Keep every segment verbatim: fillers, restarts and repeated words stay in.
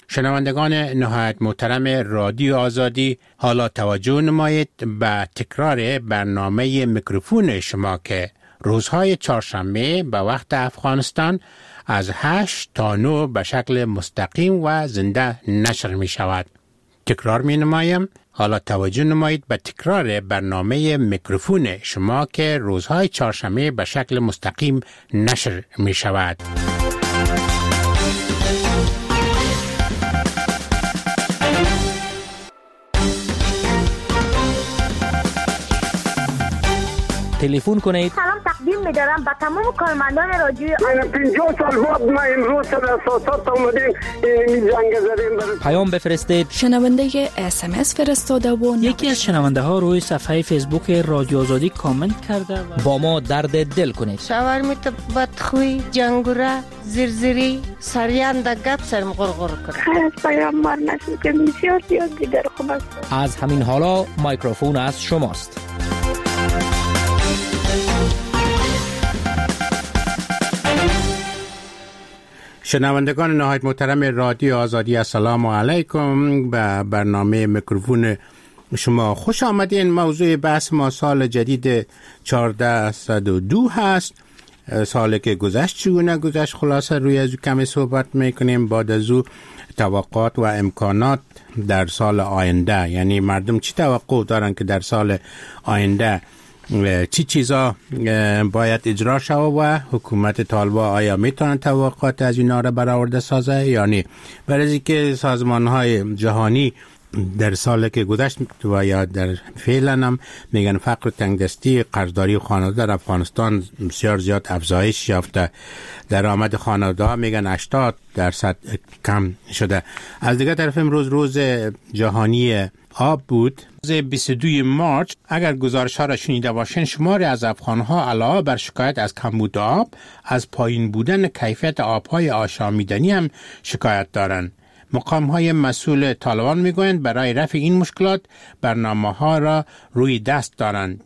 شنوندگان نهایت محترم رادیو آزادی، حالا توجه نمایید به تکرار برنامه میکروفون شما که روزهای چهارشنبه به وقت افغانستان از هشت تا نه به شکل مستقیم و زنده نشر می شود. تکرار می نمایم. حالا توجه نمایید به تکرار برنامه میکروفون شما که روزهای چهارشنبه به شکل مستقیم نشر می شود. تلفن کنید. سلام تقدیم می‌دارم به تمام کارمندان رادیو. من پنجاه سال بعد ما امروز سر اساسات اومدیم این جنگ زدیم. پیام بفرستید. شنونده اس ام اس فرستاده و یکی از شنونده ها روی صفحه فیسبوک رادیو آزادی کامنت کرده و با ما درد دل کنید. شاورمیت بدخوی، جنگوره، زرزری، سریان در گپ سرم غرغر کنه. خیر از پیامبر نشد که بسیار زیاد دیگر خوب است. از همین حالا میکروفون از شماست. شنوندگان نهایت محترم رادیو آزادی، السلام علیکم. به برنامه میکروفون شما خوش آمدین. موضوع بحث ما سال جدید چهارده صد و دو هست. سالی که گذشت چگونه گذشت، خلاصه روی از کمی صحبت میکنیم. بعد از او توقعات و امکانات در سال آینده، یعنی مردم چی توقع دارن که در سال آینده چی چیزا باید اجرا شود و حکومت طالبان آیا میتونن توقعات از اینا را برآورده سازه یا نه. برای که سازمان های جهانی در سال که گذشت و یا در فعلا هم میگن فقر و تنگدستی، قرضداری خانواده در افغانستان بسیار زیاد افزایش یافته. درآمد خانواده ها میگن هشتاد درصد کم شده. از دیگه طرف امروز روز جهانی آب بود، روز بیست و دوم مارس. اگر گزارش ها را شنیده باشین، شماری از افغان ها علاوه بر شکایت از کمبود آب، از پایین بودن کیفیت آبهای آشامیدنی هم شکایت دارند. مقام های مسئول طالبان میگویند برای رفع این مشکلات برنامه ها را روی دست دارند.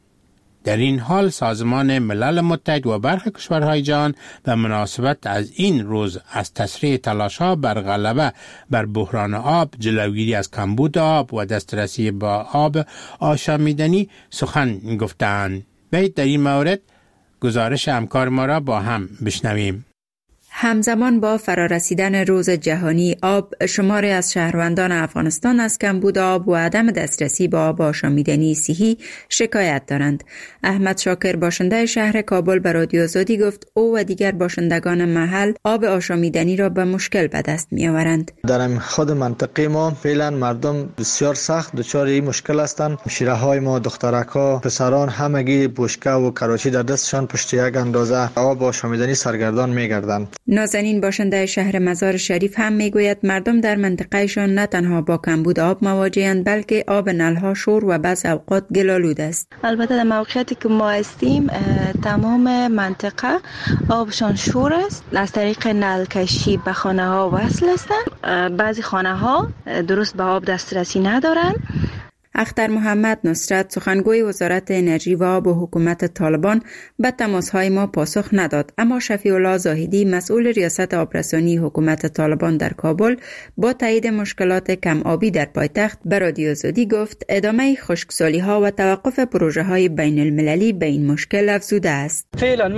در این حال سازمان ملل متحد و برخی کشورهای جهان به مناسبت از این روز از تسریع تلاش ها بر غلبه بر بحران آب، جلوگیری از کمبود آب و دسترسی به آب آشامیدنی سخن گفتند. باید در این مورد گزارش همکار ما را با هم بشنویم. همزمان با فرارسیدن روز جهانی آب، شماری از شهروندان افغانستان از کمبود آب و عدم دسترسی به آب آشامیدنی صحی شکایت دارند. احمد شاکر باشنده شهر کابل به رادیو آزادی گفت او و دیگر باشندگان محل آب آشامیدنی را به مشکل به دست می آورند. در خود منطقه ما فعلا مردم بسیار سخت دچار این مشکل هستند. شیره های ما، دخترک ها، پسران همگی بشکه و کراچی در دستشان پشت یک اندازه آب آشامیدنی سرگردان می گردند. نازنین باشنده شهر مزار شریف هم میگوید مردم در منطقهشان نه تنها با کمبود آب مواجهند، بلکه آب نلها شور و بعض اوقات گل‌آلود است. البته در موقعیتی که ما هستیم تمام منطقه آبشان شور است. از طریق نل کشی به خانه ها وصل هستند. بعضی خانه ها درست به آب دسترسی ندارند. اختر محمد نصرت سخنگوی وزارت انرژی و آب و حکومت طالبان به تماس‌های ما پاسخ نداد، اما شفیع الله زاهدی مسئول ریاست آبرسانی حکومت طالبان در کابل با تایید مشکلات کم آبی در پایتخت به رادیو آزادی گفت ادامه خشکسالی‌ها و توقف پروژه‌های بین المللی به این مشکل افزوده است.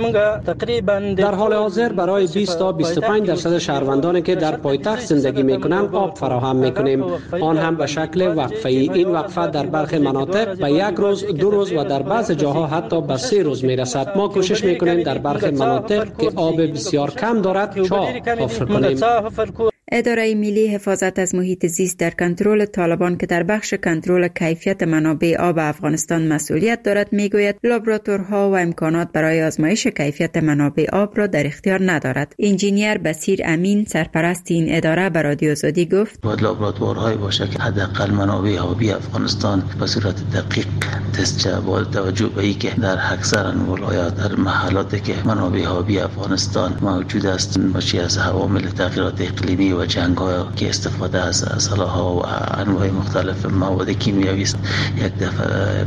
در حال حاضر برای بیست تا بیست و پنج درصد شهروندانی که در پایتخت زندگی می‌کنند آب فراهم می‌کنیم، آن هم به شکل وقفه‌ای. این وقفه در برخی مناطق به یک روز، دو روز و در بعض جاها حتی به سه روز میرسد. ما کوشش میکنیم در برخی مناطق که آب بسیار کم دارد چاه حفر کنیم. اداره ملی حفاظت از محیط زیست در کنترل طالبان که در بخش کنترل کیفیت منابع آب افغانستان مسئولیت دارد میگوید لابراتورها و امکانات برای آزمایش کیفیت منابع آب را در اختیار ندارد. انجینیر بصیر امین سرپرست این اداره به رادیو آزادی گفت باید لابراتوارهایی باشه که حداقل منابع آبی افغانستان به صورت دقیق تست شود، با توجه به اینکه در اکثر ولایات در محلاتی که منابع آبی افغانستان موجود است باشی از عوامل تغییرات اقلیمی و و جنگ ها که استفاده از سلاح و انواع مختلف مواد کیمیایی است یک دفعه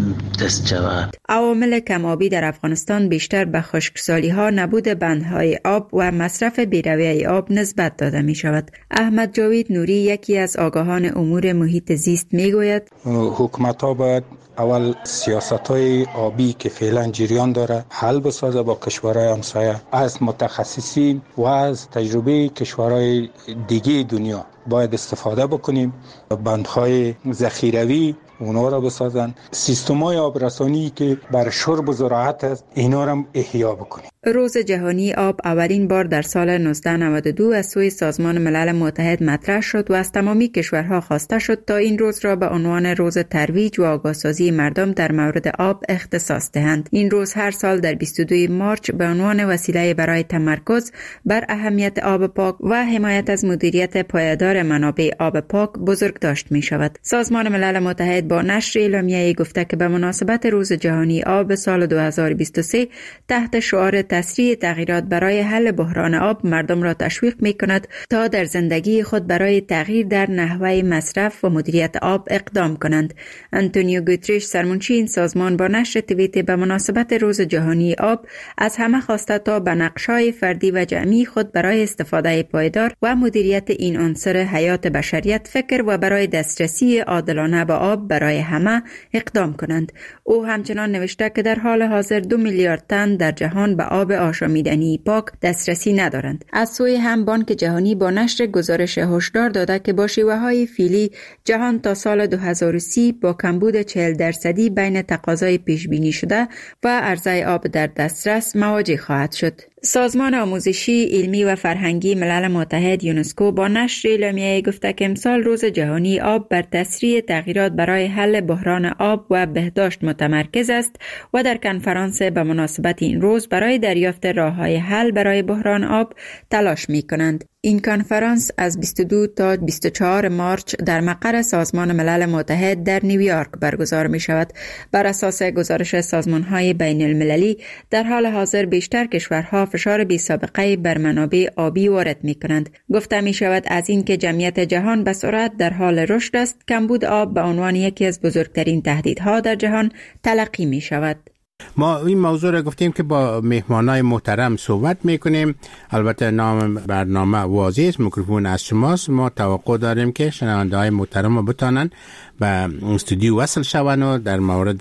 دست شود. عوامل کم‌آبی در افغانستان بیشتر به خشکسالی ها، نبود بندهای آب و مصرف بی‌رویه آب نسبت داده می شود. احمد جاوید نوری یکی از آگاهان امور محیط زیست می گوید حکومت ها باید اول سیاست‌های آبی که فعلا جریان داره حل بسازه با کشورهای همسایه، از متخصصین و از تجربه کشورهای دیگه دنیا باید استفاده بکنیم. بندهای ذخیروی اونا را بسازن، سیستم‌های آبرسانی که بر شرب و زراعت است اینا را احیا بکنیم. روز جهانی آب اولین بار در سال نوزده نود و دو از سوی سازمان ملل متحد مطرح شد و از تمامی کشورها خواسته شد تا این روز را به عنوان روز ترویج و آگاهسازی مردم در مورد آب اختصاص دهند. این روز هر سال در بیست و دو مارچ به عنوان وسیله برای تمرکز بر اهمیت آب پاک و حمایت از مدیریت پایدار منابع آب پاک بزرگداشت می شود. سازمان ملل متحد با نشر اعلامیه‌ای گفته که به مناسبت روز جهانی آب سال دو هزار و بیست و سه تحت شعار تسریع تغییرات برای حل بحران آب مردم را تشویق می کند تا در زندگی خود برای تغییر در نحوه مصرف و مدیریت آب اقدام کنند. انتونیو گوتریش سرمنشی این سازمان با نشر توییت به مناسبت روز جهانی آب از همه خواسته تا به نقش‌های فردی و جمعی خود برای استفاده پایدار و مدیریت این عنصر حیات بشریت فکر و برای دسترسی عادلانه به آب برای همه اقدام کنند. او همچنان نوشته که در حال حاضر دو میلیارد تن در جهان به آب آشامیدنی پاک دسترسی ندارند. از سوی هم بانک جهانی با نشر گزارش هشدار داده که با شیوه‌های فعلی جهان تا سال دو هزار و سی با کمبود چهل درصدی بین تقاضای پیش بینی شده و عرضه آب در دسترس مواجه خواهد شد. سازمان آموزشی، علمی و فرهنگی ملل متحد یونسکو با نشر اعلامیه‌ای گفته که امسال روز جهانی آب بر تسریع تغییرات برای حل بحران آب و بهداشت متمرکز است و در کنفرانس به مناسبت این روز برای دریافت راه‌های حل برای بحران آب تلاش می‌کنند. این کنفرانس از بیست و دو تا بیست و چهار مارچ در مقر سازمان ملل متحد در نیویورک برگزار می شود. بر اساس گزارش سازمان‌های بین المللی در حال حاضر بیشتر کشورها فشار بی سابقه بر منابع آبی وارد می کنند. گفته می شود از این که جمعیت جهان به سرعت در حال رشد است، کمبود آب به عنوان یکی از بزرگترین تهدیدها در جهان تلقی می شود. ما این موضوع را گفتیم که با مهمانای محترم صحبت میکنیم. البته نام برنامه واضح است، میکروفون از شماست. ما توقع داریم که شنونده های محترم بتانن به استودیو وصل شوند و در مورد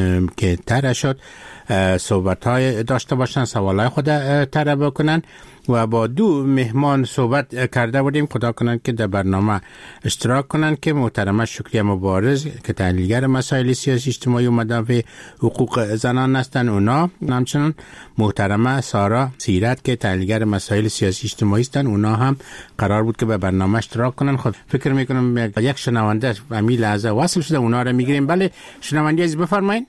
که طرح شد صحبت های داشته باشن، سوال های خود طرح بکنن و با دو مهمان صحبت کرده بودیم. خدا کنند که در برنامه اشتراک کنند که محترمه شکریه مبارز که تحلیلگر مسائل سیاسی اجتماعی و مدافع حقوق زنان هستند، اونا همچنان محترمه سارا سیرت که تحلیلگر مسائل سیاسی اجتماعی هستند، اونا هم قرار بود که به برنامه اشتراک کنند. خب فکر میکنم یک شنونده همین لحظه وصل شده، اونا رو میگیریم. بله شنونده عزیز بفرمایید.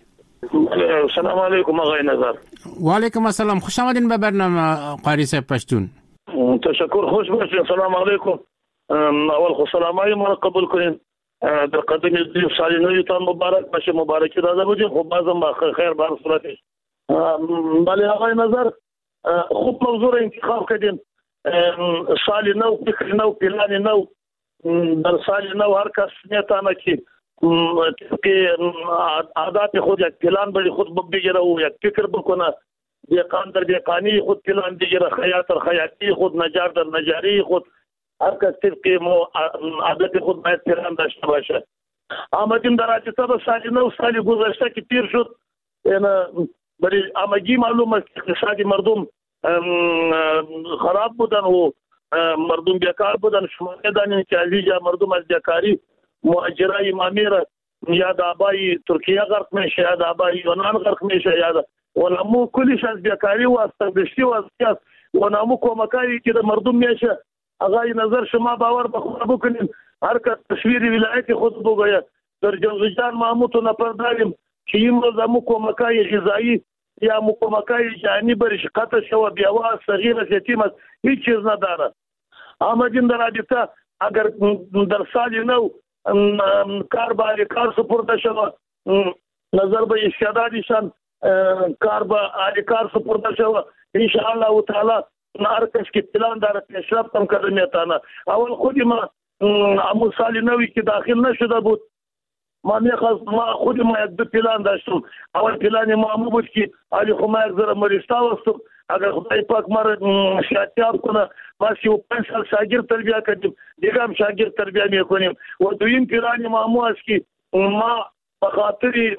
سلام علیکم آقای نظر. و علیکم السلام، خوش آمدین به برنامه قاری صاحب پشتون. تشکر، خوش باشین. سلام علیکم. اول خو سلامای ما قبول کنین. در قدم دیو سال نویتان مبارک باشه، مبارکی داده بودیم. خب بازم با خیر بر صورتش. بله آقای نظر، خوب موضوع انتخاب کردین. سال نو، فکر نو، پلان نو. در سال نو هر کس میتونه که که عادات خود یک پلان بری خود بگیره و یک فکر بکنه، دیقان در دیقانی خود پلان بگیره، خیاط در خیاطی خود، نجار در نجاری خود، هر کس طبق عادت خود باید پلان داشته باشه. آمدیم در رابطه با سال نو، سال گذشته که تیر شد، برای آمگی معلوم است اقتصادی مردم خراب بودن و مردم بیکار بودن. شما میدانید که علیجا مردم از بیکاری مهاجرای مامیره یا د آبای ترکیه غرق میشه یا د آبای یونان غرق میشه یا و نمو کلیش از بیکاری و از تردشتی و از سیاست و نمو کمکایی که د مردم میشه. آقای نظر شما باور بخواه بکنیم، هر کس تصویر ولایت خود بگویه. در جوزجان محمود نفر داریم که این روز همو کمکای غذایی یا مو کمکای جانی برش قطع شو بیاوا صغیر یتیم است، هیچ چیز نداره. آمدیم در رابطه اگر در سال نو کار با کار سپرده شود، نظر به استعدادشان کار با کار سپرده شود، انشاءالله تعالی هر کس که پلان داره پیشرفت هم کرده میتونه. اول خودی ما امو سال نوی که داخل نشده بود، ما میخواست ما خود ما یک دو پلان داشتم. اول پلان ما همون بود که علی خو ما یک ذره مرشتا وستم، اگر خدای پاک ما را شاتیاب کنه ما سی و پنج سال شاگرد تربیه کردیم، دیگه هم شاگرد تربیه میکنیم. و دویم پلان ما همون است که ما بخاطر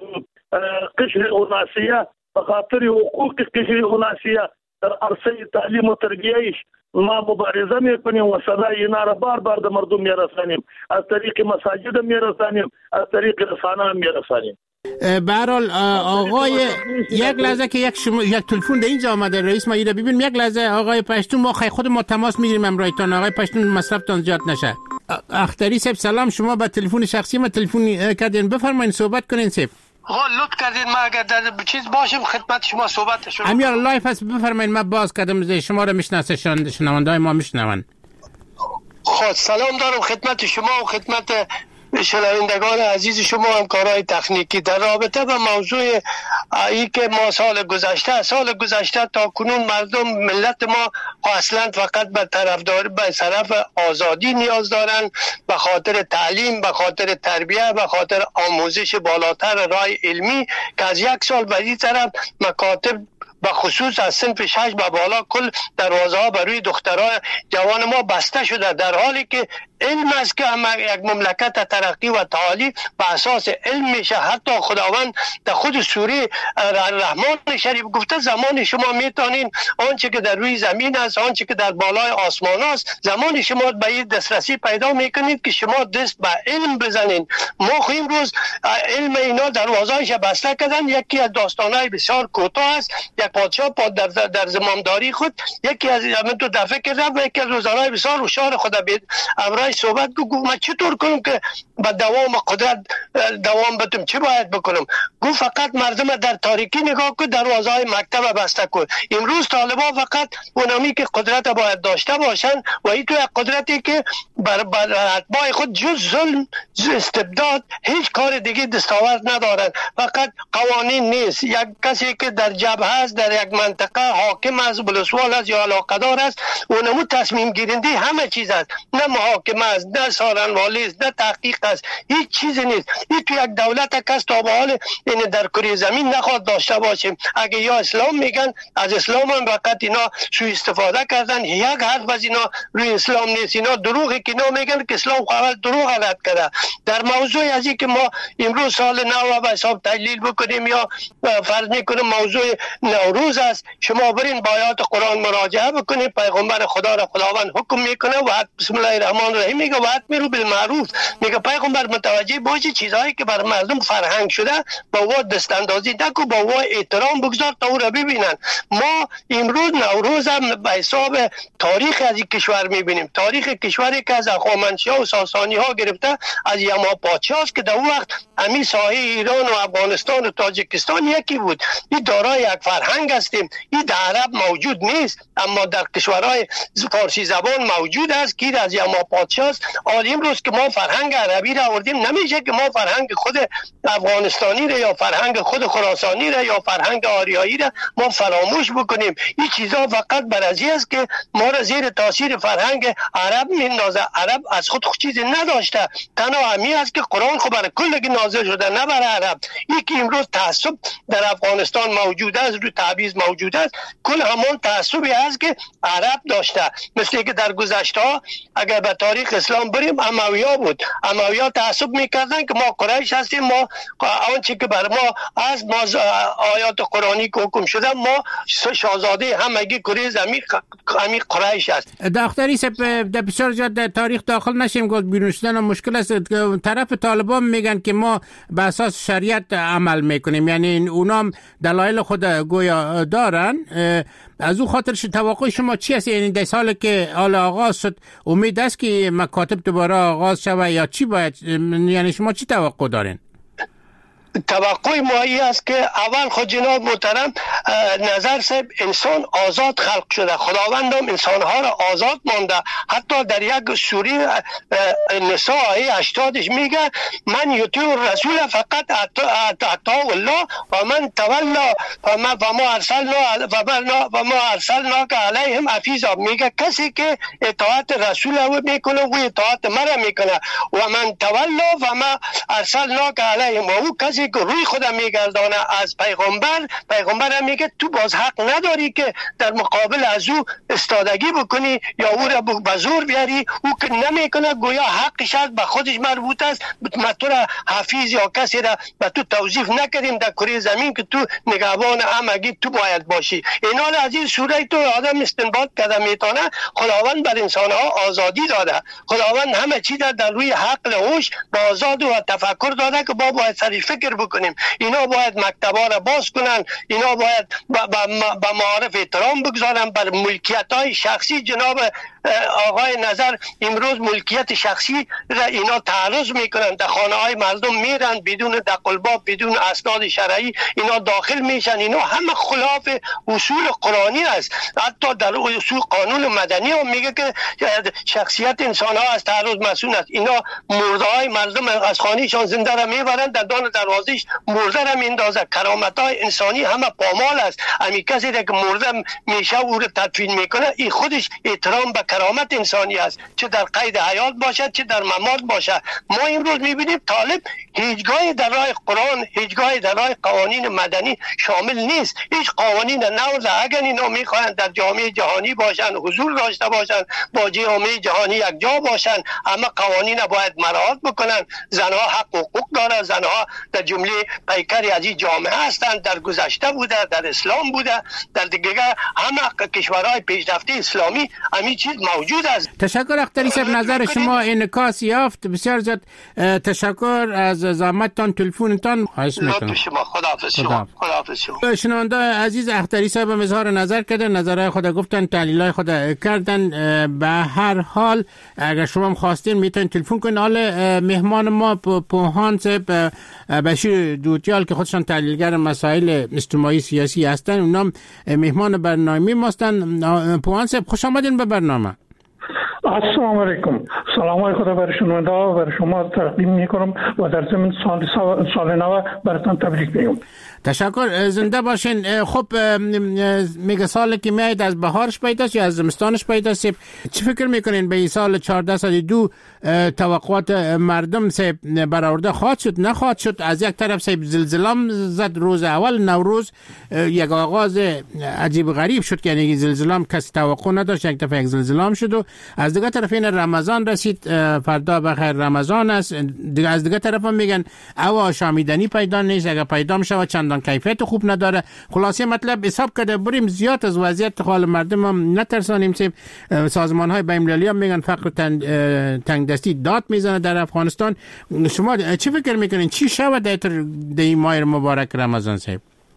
قشر اوناسیه، بخاطر حقوق قشر اوناسیه در عرصه تعلیم و تربیهش ما مبارزه میکنیم و صدای اینا را بار بار در مردم میرسانیم، از طریق مساجد میرسانیم، از طریق رسانه میرسانیم. به هر حال آقای یک لحظه که یک شما یک تلفن در اینجا آمده، رئیس ما ایره ببین. یک لحظه آقای پشتون، ما خی خود ما تماس میگیریم امرایتان. آقای پشتون مصرفتان زیاد نشه. اختری صاحب سلام، شما با تلفن شخصی ما تلفن کردین، بفرمایید صحبت کنین صاحب. آقا لطف کردین ما اگر در چیز باشیم خدمت شما صحبت شروع. امیال لایف هست، بفرمایید. ما باز کردم شما رو میشناسه، شنونده‌های ما میشنون. خب سلام دارم خدمت شما و خدمت شنوندگان عزیز شما، همکارای تکنیکی. در رابطه با موضوع ای که ما سال گذشته سال گذشته تا کنون مردم ملت ما اصلا فقط به طرفدار به طرف آزادی نیاز دارن، به خاطر تعلیم، به خاطر تربیه، به خاطر آموزش بالاتر رای علمی که از یک سال به این طرف مکاتب به خصوص از صنف شش به بالا کل دروازه ها بر روی دخترای جوان ما بسته شده، در حالی که علم است که یک مملکت ترقی و تعالی به اساس علم میشه. حتی خداوند در خود سوره رحمان شریف گفته زمان شما میتونین آنچه که در روی زمین است، آنچه که در بالای آسمان است، زمان شما به این دسترسی پیدا میکنید که شما دست به علم بزنین. ما خو امروز علم اینا دروازه‌اش بسته کردن. یکی از داستانهای بسیار کوتاه است، یک پادشاه در در زمامداری خود یکی از همین تو دفعه کرد و یکی از وزرای بسیار هوشیار خدا بید امرای صحبت گفت من چطور کنم که با دوام قدرت دوام بدم، چی باید بکنم؟ گفت فقط مردم در تاریکی نگاه کن، دروازه‌های مکتب بسته کن. امروز طالبان فقط اونامی که قدرت باید داشته باشن و این تو قدرتی که بر بر اتباع خود جز ظلم، استبداد، هیچ کار دیگه دستاورد ندارن. فقط قوانین نیست. یک کسی که در جبهه است، در یک منطقه حاکم است، بلسوال است یا علاقه‌دار است، اونمو تصمیم گیرنده همه چیز است. نه محاکمه است، نه سارنوالی است، نه تحقیق است، هیچ چیزی نیست. این تو یک دولت کس تا به حال این در کره زمین نخواد داشته باشیم. اگه یا اسلام میگن، از اسلام هم فقط اینا سوء استفاده کردن. یک حرف از اینا روی اسلام نیست. اینا دروغی که اینا میگن که اسلام اول دروغ رد کرده. در موضوع از این که ما امروز سال نو به حساب تحلیل بکنیم یا فرض میکنیم موضوع نوروز است، شما برین با آیات قرآن مراجعه بکنید. پیغمبر خدا را خداوند حکم میکنه و بسم الله الرحمن الرحیم میگه و امروا بالمعروف. میگه پیغمبر متوجه باشی چیزهایی که بر مردم فرهنگ شده با او دست اندازی نکو، با او احترام بگذار تا او را ببینن. ما امروز نوروز هم به حساب تاریخ از این کشور میبینیم. تاریخ کشوری که از هخامنشی‌ها و ساسانی ها گرفته از یما پادشاه که در اون وقت همین ساحه ایران و افغانستان و تاجیکستان یکی بود. این دارای یک فرهنگ هستیم. این در عرب موجود نیست اما در کشورهای فارسی زبان موجود است که از یما پادشاه است. امروز که ما فرهنگ عربی را آوردیم، نمیشه که ما فرهنگ خود افغانستانی را یا فرهنگ خود خراسانی را یا فرهنگ آریایی را ما فراموش بکنیم. این چیزا فقط برازی است که ما را زیر تاثیر فرهنگ عرب میندازه. عرب از خود خود چیزی نداشته، تنها همی است که قرآن خود برای کل نازل شده، نه برای عرب. یکی امروز تعصب در افغانستان موجود است، رو تعویض موجود است، کل همون تعصبی است که عرب داشته. مثل که در گذشته ها اگر به تاریخ اسلام بریم، امویا بود. امویا تعصب میکردن که ما قریش هستیم، ما آنچه که بر ما از ما آیات قرآنی که حکم شده، ما شاهزاده همگی کره زمین همین قریش است. دکتری صاحب در بسیار زیاد در تاریخ داخل نشیم، گفت بیرون شدن مشکل است. طرف طالبان میگن که ما به اساس شریعت عمل میکنیم، یعنی اونام دلایل خود گویا دارن. از او خاطر توقع شما چی است؟ یعنی در سال که حال آغاز شد امید است که مکاتب دوباره آغاز شود یا چی باید، یعنی شما چی توقع دارین؟ توقع ما است که اول خود جناب محترم نظر صاحب انسان آزاد خلق شده، خداوند هم انسانها را آزاد مانده. حتی در یک سوره نساء آیه هشتادش میگه من یطیع الرسول فقط اطاع الله و من تولا و ما ارسلنا و ما ارسلناک علیهم حفیظا. میگه کسی که اطاعت رسول او میکنه و اطاعت مرا میکنه. و من تولا و ما ارسلناک علیهم، و او کسی که روی خود میگردانه از پیغمبر، پیغمبر میگه تو باز حق نداری که در مقابل از او استادگی بکنی یا او را به زور بیاری. او که نمیکنه گویا حقش است به خودش مربوط است. ما تو را حفیظ یا کسی را به تو توظیف نکردیم در کره زمین که تو نگهبان همگی تو باید باشی. اینا را از این سوره تو آدم استنباط کرده میتونه خداوند بر انسانها آزادی داده. خداوند همه چیز در روی عقل هوش با آزاد و تفکر داده که با باید سری فکر بکنیم. اینا باید مکتبا را باز کنن، اینا باید به معارف احترام بگذارن، بر ملکیت های شخصی. جناب آقای نظر امروز ملکیت شخصی را اینا تعرض میکنن، در خانه های مردم میرن بدون دقلباب، بدون اسناد شرعی اینا داخل میشن. اینا همه خلاف اصول قرآنی است. حتی در اصول قانون مدنی هم میگه که شخصیت انسان ها از تعرض مسئول است. اینا مرده های مردم از خانهشان زنده را میبرن، در دان دروازش مرده را میندازه. کرامت های انسانی همه پامال است. امی کسی که مرده میشه او را تدفین میکنه، این خودش احترام به کرامت انسانی است، چه در قید حیات باشد چه در ممات باشد. ما امروز میبینیم طالب هیچگاهی در راه قرآن، هیچگاهی در راه قوانین مدنی شامل نیست. هیچ قوانین نورده. اگر اینا میخواهند در جامعه جهانی باشند، حضور داشته باشند، با جامعه جهانی یک جا باشند، اما قوانین باید مراعات بکنند. زنها حق و حقوق دارند. زنها در جمله پیکری از این جامعه هستند. در گذشته بوده، در اسلام بوده، در دیگه همه کشورهای پیشرفته اسلامی همین چیز موجود است. تشکر اختری صاحب، نظر شما انعکاس یافت. بسیار زیاد تشکر از زحمتتان، تلفنتان. خواهش میکنم. شما خداحافظ. شما خداحافظ. شما شنونده عزیز، اختری صاحب هم اظهار نظر کردن، نظرهای خود گفتن، تحلیلای خود کردن. به هر حال اگر شما هم خواستین میتونید تلفن کنید. حال مهمان ما پوهان صاحب بشیر دوتیال که خودشان تحلیلگر مسائل اجتماعی سیاسی هستن، اونام مهمان برنامه ما هستن. پوهان صاحب خوش آمدین به برنامه. السلام علیکم. سلام خدا بر شنونده و بر شما تقدیم میکنم و در ضمن سال سال نو براتون تبریک میگم. تشکر، زنده باشین. خب میگه سال که میاد از بهارش پیداست یا از زمستانش پیداست؟ چی فکر میکنین به این سال چهارده صد و دو توقعات مردم سه برآورده خواهد شد نخواهد شد؟ از یک طرف سه زلزله زد روز اول نوروز، یک آغاز عجیب غریب شد که یعنی زلزله کسی توقع نداشت، یک دفعه یک زلزله شد. و از دیگه طرف این رمضان رسید، فردا بخیر رمضان است. دیگه از دیگه طرف هم میگن او آشامیدنی پیدا نیست، اگه پیدا میشه چندان کیفیت خوب نداره. خلاصه مطلب حساب کرده بریم زیاد از وضعیت حال مردم هم نترسانیم. سازمان های بین المللی هم میگن فقر تنگ دستی داد میزنه در افغانستان. شما چی فکر میکنین چی شود در این ماه مبارک رمضان صاحب؟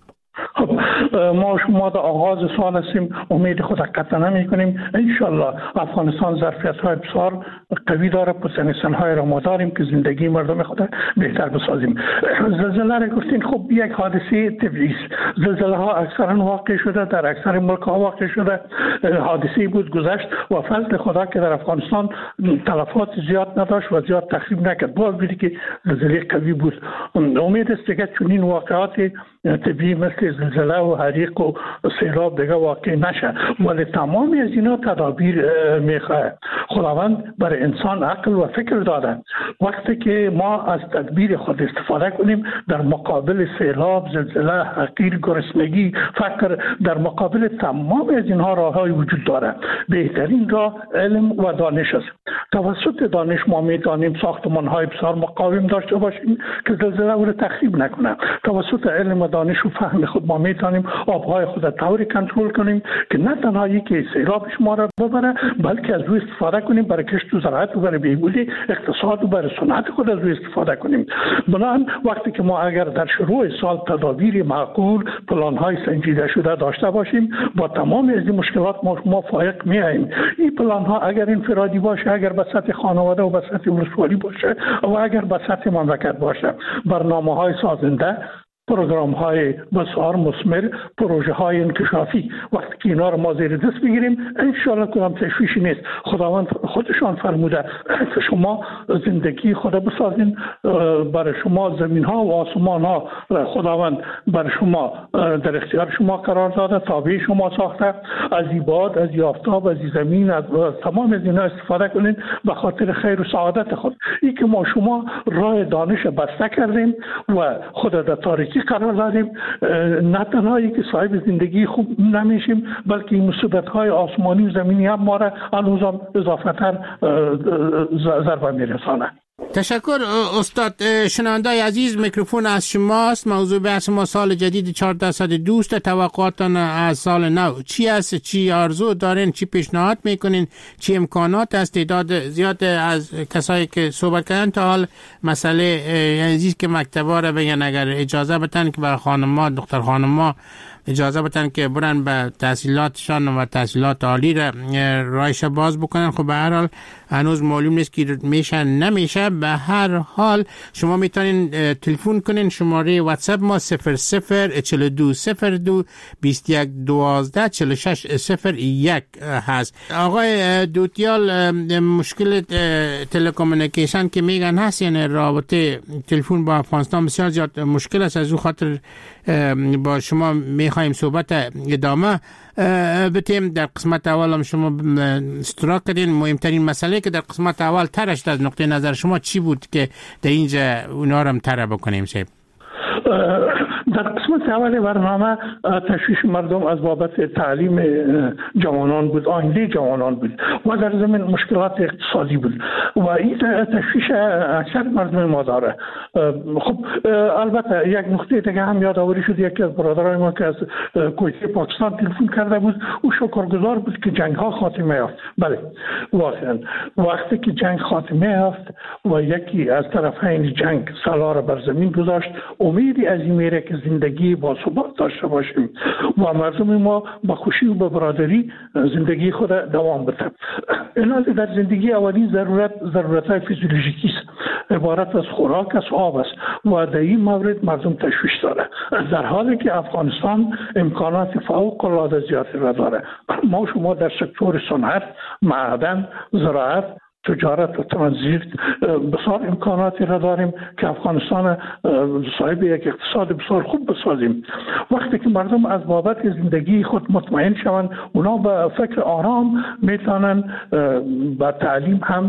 ما شما در آغاز سال هستیم، امید خود قطع نمی کنیم. انشالله افغانستان ظرفیت های بسیار قوی داره، پوتنسیل های را ما داریم که زندگی مردم خود بهتر بسازیم. زلزله را گفتین، خب یک حادثه طبیعی است. زلزله ها اکثرا واقع شده، در اکثر ملک ها واقع شده. حادثه بود گذشت و فضل خدا که در افغانستان تلفات زیاد نداشت و زیاد تخریب نکرد. باز بیدی که زلزله قوی بود. امید است که چنین واقعات طبیعی مثل زلزله و حریق و سیلاب دیگه واقع نشه، ولی تمامی از اینا تدابیر میخواه. خداوند برای انسان عقل و فکر داده. وقتی که ما از تدبیر خود استفاده کنیم در مقابل سیلاب، زلزله، حقیر، گرسنگی، فقر، در مقابل تمام از اینها راههای وجود داره. بهترین راه علم و دانش است. توسط دانش ما میتونیم ساختمان‌های بسیار مقاوم داشته باشیم که زلزله او را تخریب نکنه. توسط علم و دانش و فهم خود ما میتونیم آبهای خود طوری کنترل کنیم که نه تنها یکی سیلاب شما را ببره، بلکه از روی استفاده کنیم برای کشت و زراعت و برای بهبود اقتصاد و برای صنعت خود از روی استفاده کنیم. بنابراین وقتی که ما اگر در شروع سال تدابیر معقول، پلان‌های سنجیده شده داشته باشیم، با تمام از این مشکلات ما فائق میاییم. این پلان‌ها اگر انفرادی باشه، اگر به سطح خانواده و به سطح ولسوالی باشه و اگر به سطح مملکت باشه، برنامه‌های سازنده، پروگرام های بسیار مثمر، پروژه های انکشافی، وقتی که اینا رو ما زیر دست بگیریم انشالله کدام تشویشی نیست. خداوند خودشان فرموده که شما زندگی خود بسازین، برای شما زمین ها و آسمان ها خداوند برای شما در اختیار شما قرار داده، تابع شما ساخته. از این باد، از این آفتاب، از این زمین، از تمام از اینا استفاده کنین به خاطر خیر و سعادت خود. این که ما شما راه دانش بسته کردیم و خود در تاریکی قرار دادیم، نه تنهایی که صاحب زندگی خوب نمیشیم بلکه این مصیبت های آسمانی و زمینی هم ما را هنوز اضافه تر ضربه میرسانه. تشکر استاد. شنوندای عزیز، میکروفون از شماست. موضوع بحث ما سال جدید چهارده صد دوست. توقعاتتان از سال نو چی است؟ چی آرزو دارین؟ چی پیشنهاد میکنین؟ چی امکانات است؟ تعداد زیاد از کسایی که صحبت کردن تا حال مسئله عزیز که مکتبا را بگن اگر اجازه بدن که برای خانم‌ها، دختر خانم‌ها اجازه بدن که برن به تحصیلاتشان و تحصیلات عالی را رایش باز بکنن. خب به هر حال هنوز معلوم نیست که میشه نمیشه. به هر حال شما میتونین تلفن کنین. شماره واتساپ ما صفر صفر چهل و دو صفر دو بیست و یک دوازده چهل و شش صفر یک هست. آقای دوتیال، مشکل تلکومونیکیشن که میگن هست، یعنی رابطه تلفن با افغانستان بسیار زیاد مشکل است. از او خاطر با شما میخوایم صحبت ادامه بتیم. در قسمت اول هم شما اشتراک کردین. مهمترین مسئله که در قسمت اول ترش از نقطه نظر شما چی بود که در اینجا اونا رو هم تره بکنیم صاحب؟ در قسمت اول برنامه تشویش مردم از بابت تعلیم جوانان بود، آینده جوانان بود و در ضمن مشکلات اقتصادی بود و این تشویش اکثر مردم ما داره. خب البته یک نقطه دیگه هم یادآوری شد. یکی از برادرای ما که از کویت پاکستان تلفن کرده بود، او شکرگزار بود که جنگ ها خاتمه یافت. بله واقعا وقتی که جنگ خاتمه یافت و یکی از طرفین جنگ سلاح بر زمین گذاشت، امیدی از این میره که زندگی با ثبات داشته باشیم و مردم ما با خوشی و با برادری زندگی خود دوام بده. اینا در زندگی اولین ضرورت ضرورت‌های فیزیولوژیکی است، عبارت از خوراک است، آب است و در این مورد مردم تشویش داره، در حالی که افغانستان امکانات فوق العاده زیادی را داره. ما شما در سکتور صنعت، معدن، زراعت، تجارت و ترانزیت بسیار امکاناتی را داریم که افغانستان صاحب یک اقتصاد بسیار خوب بسازیم. وقتی که مردم از بابت زندگی خود مطمئن شوند، اونا به فکر آرام میتونن با تعلیم هم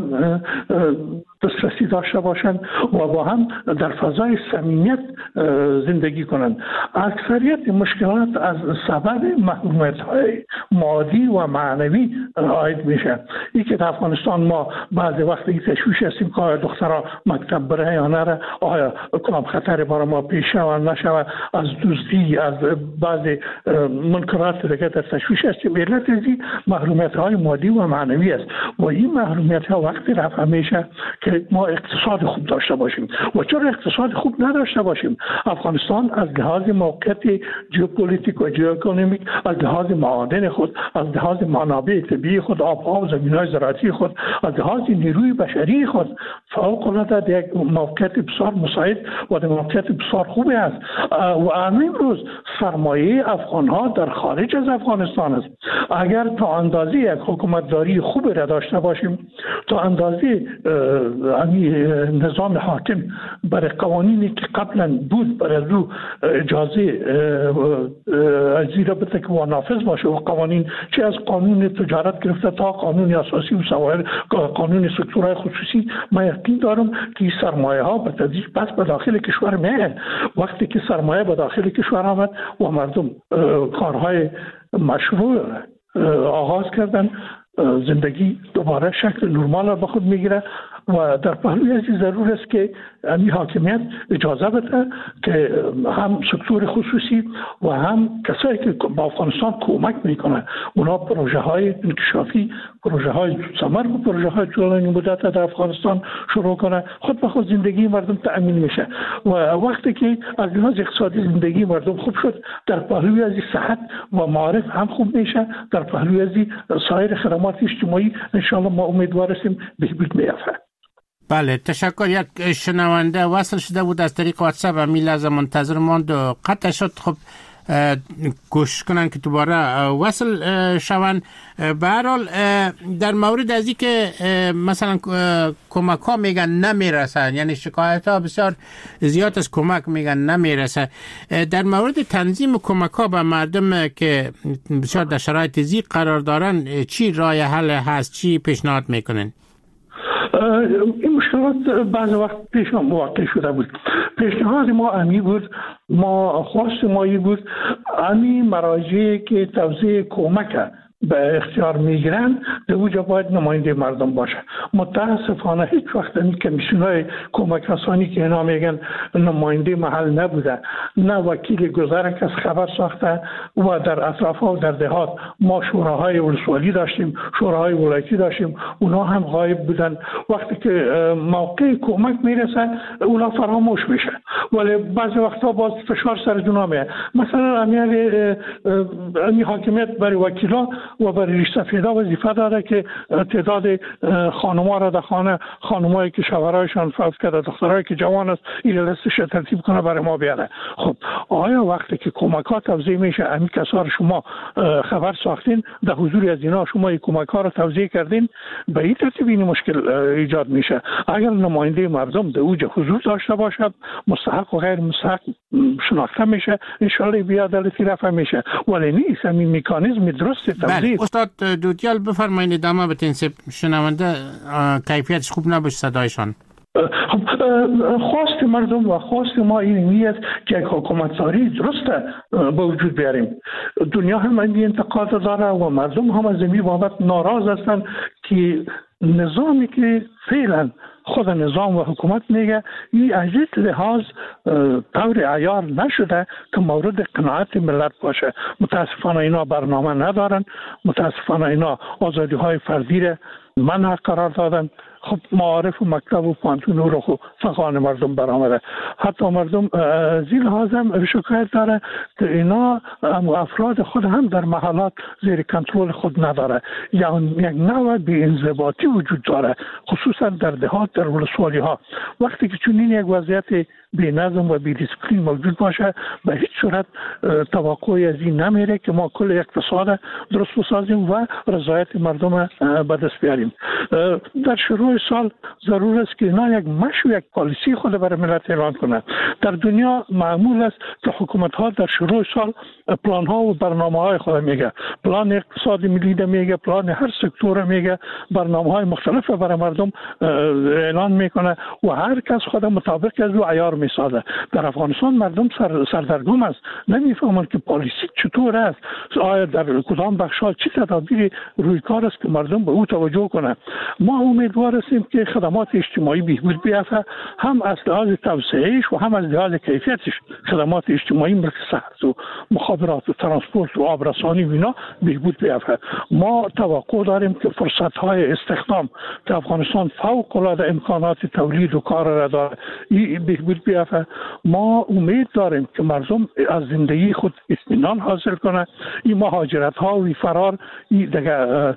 دسترسی داشته باشند و با هم در فضای صمیمیت زندگی کنند. اکثریت مشکلات از سبب محرومیت‌های مادی و معنوی عاید میشه. این که در افغانستان ما بعضی وقتی تشویش هستیم که آیا دخترها مکتب بره یا نره، آیا کدام خطری برای ما پیش شود نشود، از دزدی، از بعضی منکرات دیگه در تشویش هستیم. علت ازی محرومیت‌های مادی و معنوی است و این محرومیت‌ها وقتی رفع میشه که ما اقتصاد خوب داشته باشیم. و چرا اقتصاد خوب نداشته باشیم؟ افغانستان از لحاظ موقعیت ژئوپلیتیک و ژئواکونومیک، از لحاظ معادن خود، از لحاظ منابع طبیعی خود، آبها و زمین‌های زراعتی خود، از لحاظ نیروی بشری خود فوق العاده یک موقعیت بسیار مساعد و موقعیت بسیار خوبی است. و امروز سرمایه افغان‌ها در خارج از افغانستان است. اگر تا اندازه یک حکومتداری خوب را داشته باشیم، تا اندازه نظام حاکم برای قوانینی که قبلا بود برای رو اجازه ازیرا بده که نافذ باشه و قوانین چه از قانون تجارت گرفته تا قانون اساسی و سوایر قانون سکتورهای خصوصی، ما یقین دارم که سرمایه ها به تدریج بس به داخل کشور میاد. وقتی که سرمایه به داخل کشور آمد و مردم کارهای مشروع آغاز کردن، زندگی دوباره شکل نرمال را به خود میگیره. و در پهلوی از این ضرور است که این حاکمیت اجازه بده که هم سکتور خصوصی و هم کسایی که با افغانستان کمک میکنه اونا پروژه های انکشافی، پروژه های ثمر و پروژه های طولانی مدت در افغانستان شروع کنه، خود به خود زندگی مردم تأمین میشه و وقتی که از لحاظ اقتصادی زندگی مردم خوب شد، در پهلوی از صحت و معارف هم خوب میشه، در پهلوی از سایر خدمات اجتماعی انشاءالله ما امیدوار هستیم بهبود میافته. بله تشکر. یک شنونده وصل شده بود از طریق واتساپ و می لحظه منتظر ماند و قطع شد. خب گوش کنن که دوباره وصل شون. به هر حال در مورد از این که مثلا کمک ها میگن نمیرسن، یعنی شکایت ها بسیار زیاد از کمک میگن نمیرسه، در مورد تنظیم کمک ها به مردم که بسیار در شرایط ضیق قرار دارن چی راه حل هست، چی پیشنهاد میکنن؟ این مشکلات بعض وقت پیش واقع شده بود. پیشنهاد ما امی بود، ما خواست مایی بود امی مراجعی که توزیع کمک به اختیار میگیرن در اوجا باید نماینده مردم باشه. متاسفانه هیچ وقت این کمیسیونای کمک رسانی که اینا میگن نماینده محل نبوده، نه وکیل گذرک از خبر ساخته و در اطراف و در دهات ما شوراهای ولسوالی داشتیم، شوراهای ولایتی داشتیم، اونا هم غایب بودن. وقتی که موقع کمک میرسه اونا فراموش میشه، ولی بعضی وقتا باز فشار سر جونا میاد. مثلا امی حاکمیت برای وکیلا و برای ریش سفیدا وظیفه داره که تعداد خانم‌ها را در خانه، خانمایی که شوهرایشان فوت کرده، دخترایی که جوان است، این لیستش ترتیب کنه برای ما بیاره. خب آیا وقتی که کمک‌ها توزیع میشه امی کسا رو شما خبر ساختین، در حضور از اینا شما این کمک‌ها رو توزیع کردین، به این ترتیب این مشکل ایجاد میشه. اگر نماینده مردم در اوج حضور داشته باشه، مستحق و غیر مستحق شناخته میشه، ان شاء الله بی عدالتی رفع میشه. ولی نیست این مکانیزم درست. بله استاد دوتیال بفرمایید ادامه بدین. شنونده کیفیتش خوب نباشه صدایشان. خواست مردم و خواست ما این نیست که حکومتداری درست به وجود بیاریم. دنیا هم این انتقاد داره و مردم هم از این بابت ناراض هستند که نظامی که فعلا خود نظام و حکومت میگه این از این لحاظ طور عیار نشده که مورد قناعت ملت باشه. متاسفانه اینا برنامه ندارن، متاسفانه اینا آزادی های فردی را منع قرار دادن. خب معارف و مکتب و پانتون رو خب فقان مردم برآمده. حتی مردم زیر لحاظ هم شکایت داره که اینا افراد خود هم در محلات زیر کنترل خود نداره، یعنی یک نوع بی انضباطی وجود داره، خصوصا در دهات، در ولسوالی ها. وقتی که چنین یک وضعیت بی نظم و بی دیسپلین موجود باشه، به هیچ صورت توقعی از این نمیره که ما کل اقتصاد درست بسازیم و رضایت مردم به دست بیاریم. در شروع سال ضرور است که اینا یک مشو یک پالیسی خود برای ملت اعلان کنند. در دنیا معمول است که حکومت ها در شروع سال پلان ها و برنامه های خود میگه، پلان اقتصادی ملی میگه، پلان هر سکتور میگه، برنامه های مختلف برای مردم اعلان میکنه و هر کس خود مطابق از او عیار میسازه. در افغانستان مردم سر سردرگم است، نمیفهمند که پالیسی چطور است، آیا در کدام بخش ها چه تدابیر روی کار است که مردم به او توجه کنه. ما امیدوار هستیم که خدمات اجتماعی بهبود بیافته، هم از لحاظ توسعهش و هم از لحاظ کیفیتش. خدمات اجتماعی مثل صحت و مخابرات و ترانسپورت و آبرسانی و اینا بهبود بیافته. ما توقع داریم که فرصت های استخدام در افغانستان فوق العاده امکانات تولید و کار را داره، این بهبود بیافته. ما امید داریم که مردم از زندگی خود اطمینان حاصل کنه، این مهاجرت ها و فرار این دیگه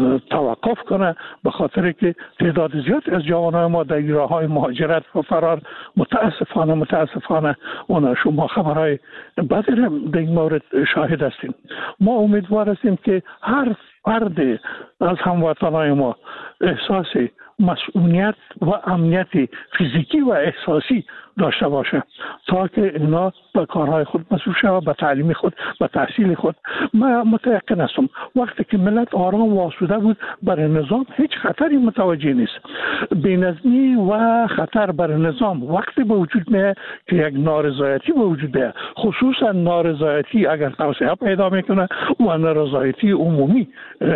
توقف کنه، به خاطر که تعداد زیاد از جوانای ما در راههای مهاجرت و فرار متاسفانه متاسفانه اونا شما خبرهای بدی در این مورد شاهد هستیم. ما امیدوار هستیم که هر فرد از هموطنای ما احساس مسئولیت و امنیت فیزیکی و احساسی داشته باشه تا که اینا به کارهای خود مسئول شود، به تعلیم خود، به تحصیل خود. من متيقن هستم وقتی که ملت آرام و آسوده بود برای نظام هیچ خطری متوجه نیست. بی‌نظمی و خطر برای نظام وقتی به وجود میاد که یک نارضایتی به وجود میاد، خصوصا نارضایتی اگر توسعه پیدا میکنه و نارضایتی عمومی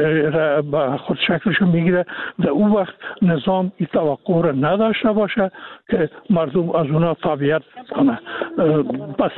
به خود شکلش میگیره، در اون وقت نظام این توقع را نداشته باشه که مردم از اونا تابعیت کنه. بس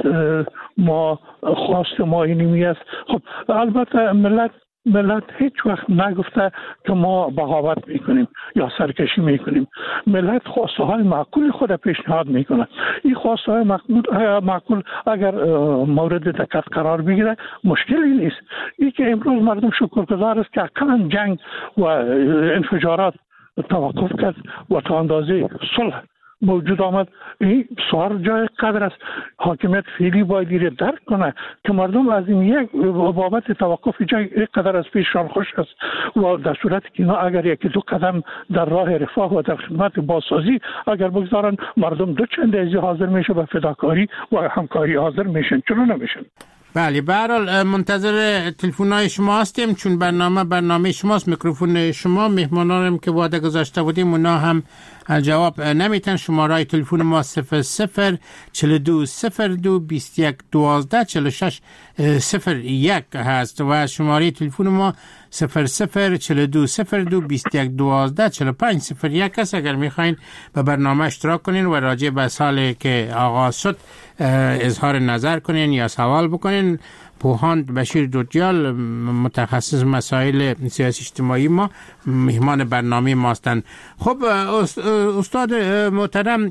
ما خواست ما اینی است. خب البته ملت ملت هیچ وقت نگفته که ما بغاوت میکنیم یا سرکشی میکنیم. ملت خواسته های معقول خود پیشنهاد میکنه. این خواسته های معقول اگر مورد دقت قرار بگیره مشکلی نیست. این که امروز مردم شکرگزار است که اقلا جنگ و انفجارات توقف کرد و تا اندازه صلح موجود آمد. این بسیار جای قدر است. حاکمیت فعلی باید درک کنه که مردم از این یک بابت توقف جنگ قدر از پیششان خوش است و در صورتی که اینا اگر یکی دو قدم در راه رفاه و در خدمت بازسازی اگر بگذارن، مردم دو چند ازی حاضر میشه به فداکاری و همکاری حاضر میشن. چرا نمیشن؟ بله، به هر حال منتظر تلفن‌های شما هستیم چون برنامه برنامه شماست، میکروفون شما. مهمانانم که وعده گذاشته بودیم اونا هم جواب نمیتن. شماره تلفن ما صفر صفر چهل و دو صفر دو بیست و یک دوازده چهل و شش صفر یک هست و شماره تلفن ما صفر صفر چهل و دو صفر دو بیست و یک دوازده چهل و پنج صفر یک است. اگر میخواین به برنامه اشتراک کنین و راجع به سالی که آغاز شد اظهار نظر کنین یا سوال بکنین، پوهان بشیر دوجیال متخصص مسائل سیاسی اجتماعی ما مهمان برنامه ماستن. خب استاد محترم،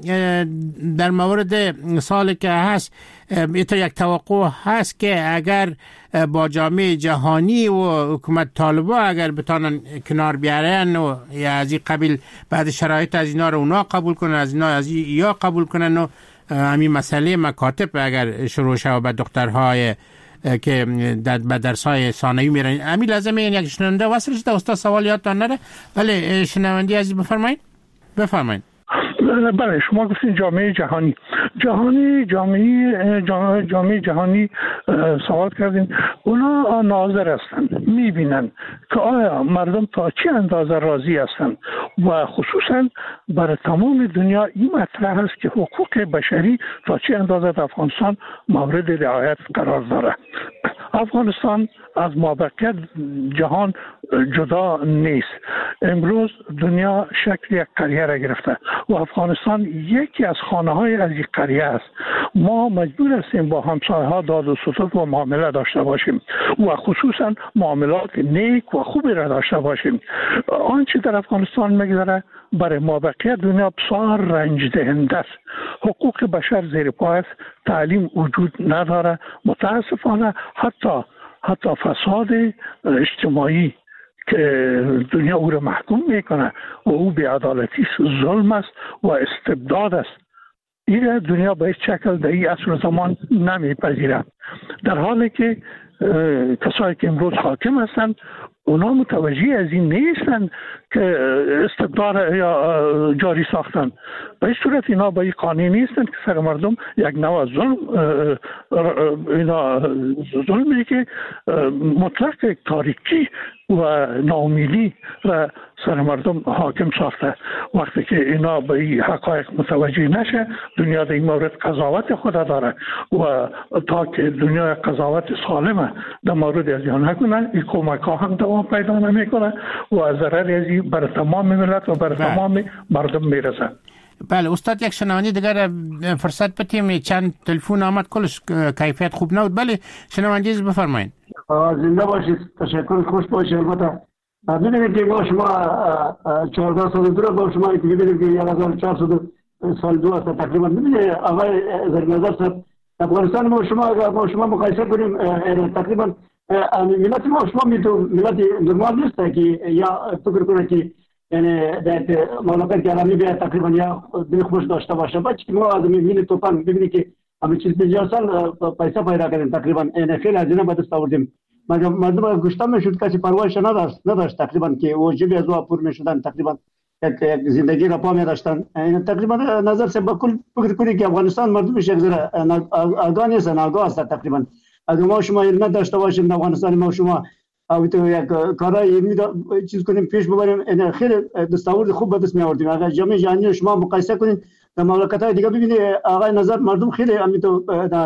در مورد سالی که هست یک توقع هست که اگر با جامعه جهانی و حکومت طالبان اگر بتانن کنار بیارن و یا از این قبیل بعد شرایط از اینا رو اونا قبول کنن، از اینا از یا قبول کنن و همین مسئله مکاتب اگر شروع شود به دخترهای که در درس‌های ثانوی میرن، همین لازمه این یک شنونده وصلش ده. استاد سوال یادتان نره؟ بله شنوندی عزیز بفرمایید. بفرمایید. بله شما گفتین جامعه جهانی جهانی جامعه جامعه جهانی سوال کردین. اونا ناظر هستن، میبینن که آیا مردم تا چه اندازه راضی هستن و خصوصا برای تمام دنیا این مطرح هست که حقوق بشری تا چه اندازه در افغانستان مورد رعایت قرار داره. افغانستان از مابقیت جهان جدا نیست. امروز دنیا شکل یک قریه را گرفته و افغانستان یکی از خانه های از یک قریه است. ما مجبور هستیم با همسایه ها داد و ستد و معامله داشته باشیم و خصوصا معاملات نیک و خوبی را داشته باشیم. آنچه در افغانستان میگذره برای مابقیت دنیا بسیار رنج دهنده است. حقوق بشر زیر پای است، تعلیم وجود نداره. متاسفانه حتی حتی فساد اجتماعی که دنیا او را محکوم میکنه و او بی‌عدالتی است، ظلم است و استبداد است. این دنیا به هیچ شکل در این عصر زمان نمیپذیرد. در حالی که کسایی که امروز حاکم هستند اونا متوجه از این نیستند که استبداد یا جاری ساختن. به این صورت اینا با این قانونی نیستند که سر مردم یک نوع ظلم اینا ظلمی که مطلق تاریکی و ناامیدی را سر مردم حاکم ساخته. وقتی که اینا به این حقایق متوجه نشه، دنیا در این مورد قضاوت خود داره و تا که دنیا قضاوت سالمه در مورد از اینا نکنه، این کمک ها هم دوام پیدا نمیکنه و ضرر از این بر تمام ملت و بر تمام مردم میرسه. بله استاد، یک شنوندی دیگر فرصت بدیم. چند تلفن آمد کلش کیفیت خوب نبود. بله شنوندی بفرمایید. زنده باشید. تشکر. خوش باشید. البته ببینید که با شما چهارده سال دور با شما که ببینید که یک هزار و چهارصد سال دو است تقریبا. ببینید آقای زرنظر صاحب، افغانستان ما شما با شما مقایسه کنیم تقریبا ملت ما شما میتون ملت نرمال نیست که یا فکر کنه که یعنی در مملکت گرامی بیا تقریبا یا دل خوش داشته باشه. بچه ما از میبینی توپان ببینی که همه چیز بسیار سال پیسه پیدا کردیم تقریبا. این خیلی از اینا به دست آوردیم. مردم گوشتم میشد کسی پروایش نداشت نداشت تقریبا که واجبی از او پر میشدن تقریبا یک زندگی را پا می داشتن. تقریبا نظر سے بکل فکر کنی که افغانستان مردمش یک ذره آگاه نیستن، آگاه هستند. تقریبا اگر ما شما علم نداشته باشیم افغانستان، ما شما او تو یک کارای علمی چیز کنیم پیش ببریم، این خیلی دستاورد خوب به دست می آوردیم. اگر جامعه جهانی شما مقایسه کنید در مملکت‌های دیگه ببینید آقای نظر مردم خیلی امی تو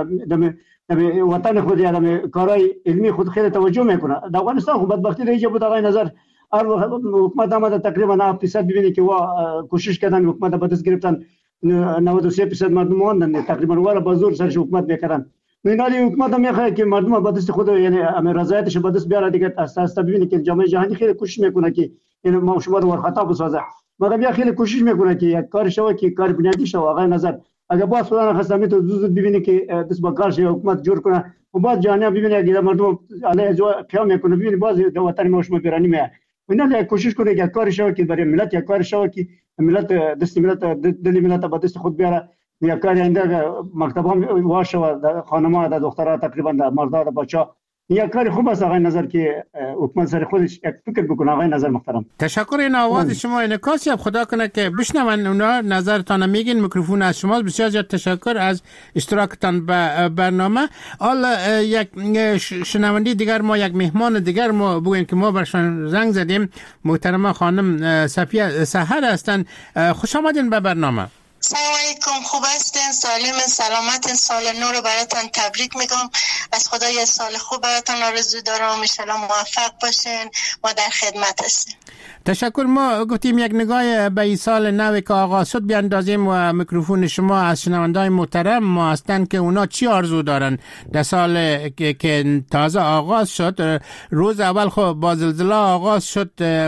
در وطن خود یا در کارهای علمی خود خیلی توجه میکنه. در افغانستان خود بدبختی دیگه بود آقای نظر هر حکومت آمده تقریبا نه فیصد ببینید که وا کوشش کردن حکومت به دست گرفتن، نود و سه درصد مردم ماندن تقریبا واره با زور سرش حکومت میکردن. اینالی حکومت هم میخواد که مردم به دست خود یعنی ام رضایتش به دست بیاره دیگه. اساس اساس ببینید که جامعه جهانی خیلی کوشش میکنه که این ما شما رو خطا بسازه، مگر بیا خیلی کوشش میکنه که یک کار شوه که کار بنیادی شوه. آقای نظر اگر باز خدا نخواسته می تو زود ببینید که دست با کارش حکومت جور کنه و بعد جهانی ببینید اگه مردم علیه جو قیام میکنه ببینید باز وطن ما شما بیرانی میاد. اینا کوشش کنه که کار شوه که برای ملت یک کار شوه که ملت دست ملت دل ملت به دست خود بیاره. یا کاری اینجا مکتب هم واشه و خانم‌ها و دخترها تقریبا مردا و بچه‌ها یا کاری خوب است. آقای نظر که حکومت سر خودش یک فکر بکنه. آقای نظر محترم تشکر. این آواز شما انعکاسی اب خدا کنه که بشنون اونا نظرتان میگین. میکروفون از شما. بسیار زیاد تشکر از اشتراکتان به برنامه. حالا یک شنوندی دیگر ما یک مهمان دیگر ما بگویم که ما برشان زنگ زدیم. محترمه خانم صفیه سحر هستن. خوش آمدین به برنامه. سلام علیکم، خوب هستین؟ سالم سلامت، سال نو رو براتون تبریک میگم. از خدا یه سال خوب براتون آرزو دارم. ان شاءالله موفق باشین. ما در خدمت هستیم. تشکر. ما گفتیم یک نگاه به این سال نو که آغاز شد بیاندازیم و میکروفون شما از شنونده‌های محترم ما هستند که اونا چی آرزو دارن در سال که تازه آغاز شد. روز اول خب با زلزله آغاز شد،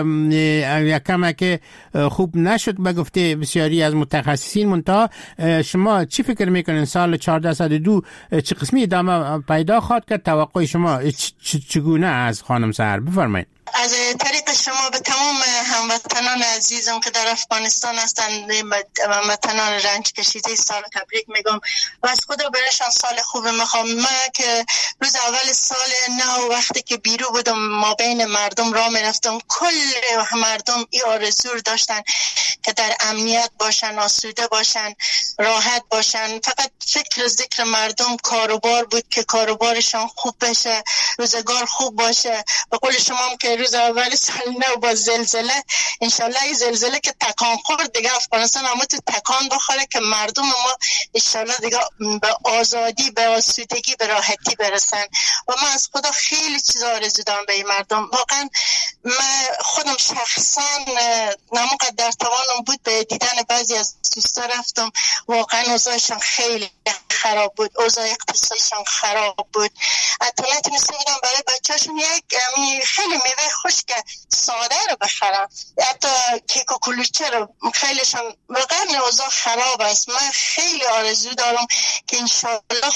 یک کم که خوب نشد به گفته بسیاری از متخصصین. منتها شما چی فکر میکنین سال چهارده صد و دو چه قسمی ادامه پیدا خواهد کرد؟ توقع شما چگونه از خانم سحر؟ بفرمایید. از طریق شما به تمام هموطنان عزیزم که در افغانستان هستند، هموطنان رنج کشیده، سال تبریک میگم و از خدا برایشان سال خوب میخوام. من که روز اول سال نو وقتی که بیرون بودم ما بین مردم راه میرفتم، کل مردم این آرزو داشتن که در امنیت باشن، آسوده باشن، راحت باشن. فقط فکر ذکر مردم کاروبار بود که کاروبارشان خوب بشه، روزگار خوب باشه. به قول شما که روز اول سال نو با زلزله، انشالله این زلزله که تکان خورد دیگه افغانستان همه تو تکان بخوره که مردم ما انشالله دیگه به آزادی، به آسودگی، به راحتی برسن. و من از خدا خیلی چیزا آرزو دارم به این مردم. واقعا من خودم شخصا نموقع در توانم بود به دیدن بعضی از دوستا رفتم، واقعا اوضاعشان خیلی خراب بود، اوضاع اقتصادیشان خراب بود. حتی نتونسته بودن برای بچه‌شون یک خیلی میوه خشک ساده رو بخرم، حتی کیک و کلوچه رو. خیلیشان واقعا اوضاع خراب است. من خیلی آرزو دارم که انشالله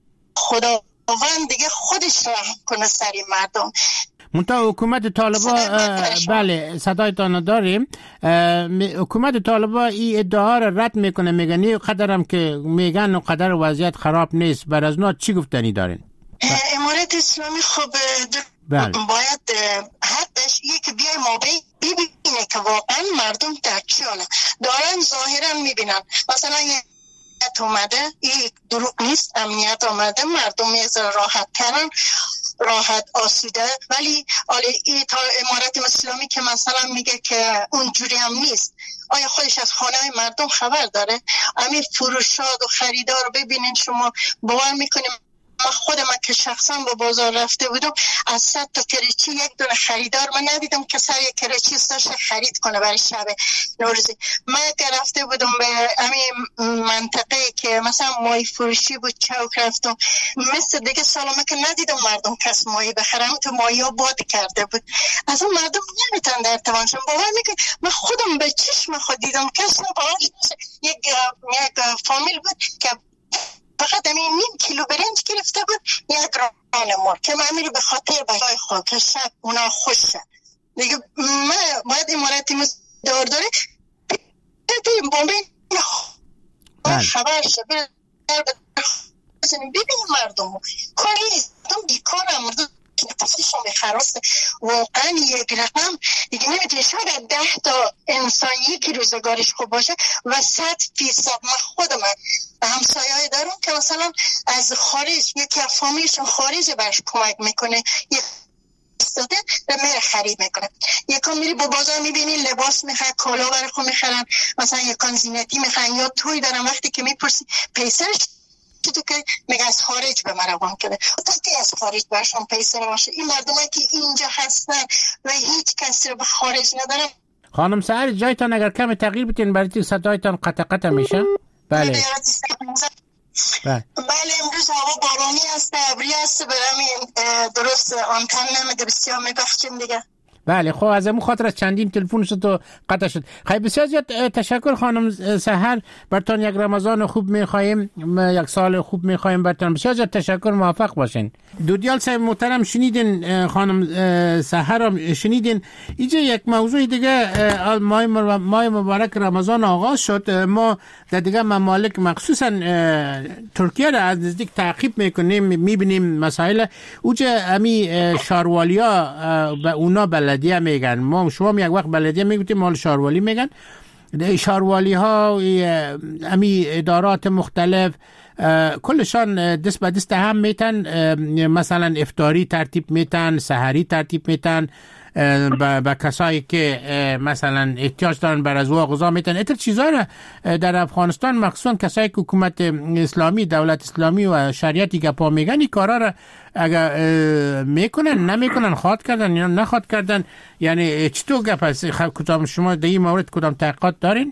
خداوند دیگه خودش رحم کنه سر این مردم. منتها حکومت طالبا بله صدایتان داریم. حکومت طالبا این ادعا را رد میکنه، میگن قدرم که میگن و قدر وضعیت خراب نیست. بر از اونا چی گفتنی دارین؟ امارت اسلامی خب بله. باید حدش یک بیای ما ببینه که واقعا مردم در چی حاله دارن. ظاهرا میبینن مثلا یه اومده، این دروغ نیست، امنیت آمده، مردم یه ذره راحت ترن، راحت آسوده. ولی ای تا امارت اسلامی که مثلا میگه که اونجوری هم نیست، آیا خودش از خانه های مردم خبر داره؟ همین فروشات و خریدار رو ببینین شما، باور میکنیم من خودم که شخصا به بازار رفته بودم از صد تا کریچی یک دونه خریدار من ندیدم که سر یک کریچی استاش خرید کنه برای شب نوروزی. من که رفته بودم به همین منطقه که مثلا ماهی فروشی بود چوک رفتم، مثل دیگه سالمه که ندیدم مردم کس ماهی بخرم، تو ماهی ها باد کرده بود. از اون مردم نمیتونن در توانشون. باور میکنی من خودم به چشم خود دیدم کس نباید. یک یک فامیل بود که فقط همین نیم کیلو برنج گرفته بود، یک ران مار که من میری به خاطر بچه‌های خاک شب اونا خوشه دیگه. من باید امارتی دار داره ببین بومبین خبر شد ببین مردم کاری نیست، بیکار مردم پوزیشن خراسته واقعا یک رقم دیگه نمیتونه. شاید ده تا انسان یکی روزگارش خوب باشه و صد فیصد. من خودم همسایه‌ای دارم که مثلا از خارج یکی از فامیلشون خارج برش کمک میکنه، یک استاده و میره خرید میکنه. یکان میری با بازار میبینی لباس میخواد، کالا برای خود میخرن، مثلا یکان زینتی میخوان یا توی دارن. وقتی که میپرسی پیسرش تو که میگه از خارج به من روان کرده، تا که از خارج برشون پیسر باشه. این مردمایی که اینجا هستن و هیچ کسی رو به خارج ندارن. خانم سحر جایتان اگر کم تغییر بتین برای صدایتان قطع قطع میشه. بله بله بله امروز هوا بارانی هست، ابری هست، برای درست آنتن نمیده، بسیار میبخشیم دیگه. بله خب از امون خاطر از چندین تلفن شد و قطع شد. خیلی بسیار زیاد تشکر خانم سحر، برتان یک رمضان خوب میخواهیم، یک سال خوب میخواهیم برتان. بسیار زیاد تشکر، موفق باشین. دودیال صاحب محترم شنیدین خانم سحر هم شنیدین. اینجا یک موضوع دیگه، ماه ماه مبارک رمضان آغاز شد. ما در دیگه ممالک مخصوصا ترکیه را از نزدیک تعقیب میکنیم، میبینیم مسائل اوجه امی شاروالیا و اونا بلدیه میگن. ما شما یک وقت بلدیه میگوتیم، مال شاروالی میگن. شاروالی ها امی ادارات مختلف کلشان دست به دست هم میتن، مثلا افطاری ترتیب میتن، سحری ترتیب میتن با کسایی که مثلا احتیاج دارن بر از او غذا میتن. اتر چیزا را در افغانستان مخصوصا کسایی که حکومت اسلامی، دولت اسلامی و شریعتی که پا میگن این کارا را اگر میکنن نمیکنن، خواد کردن یا نخواد کردن، یعنی چطور گپ است؟ کدام شما در این مورد کدام تحقیقات دارین؟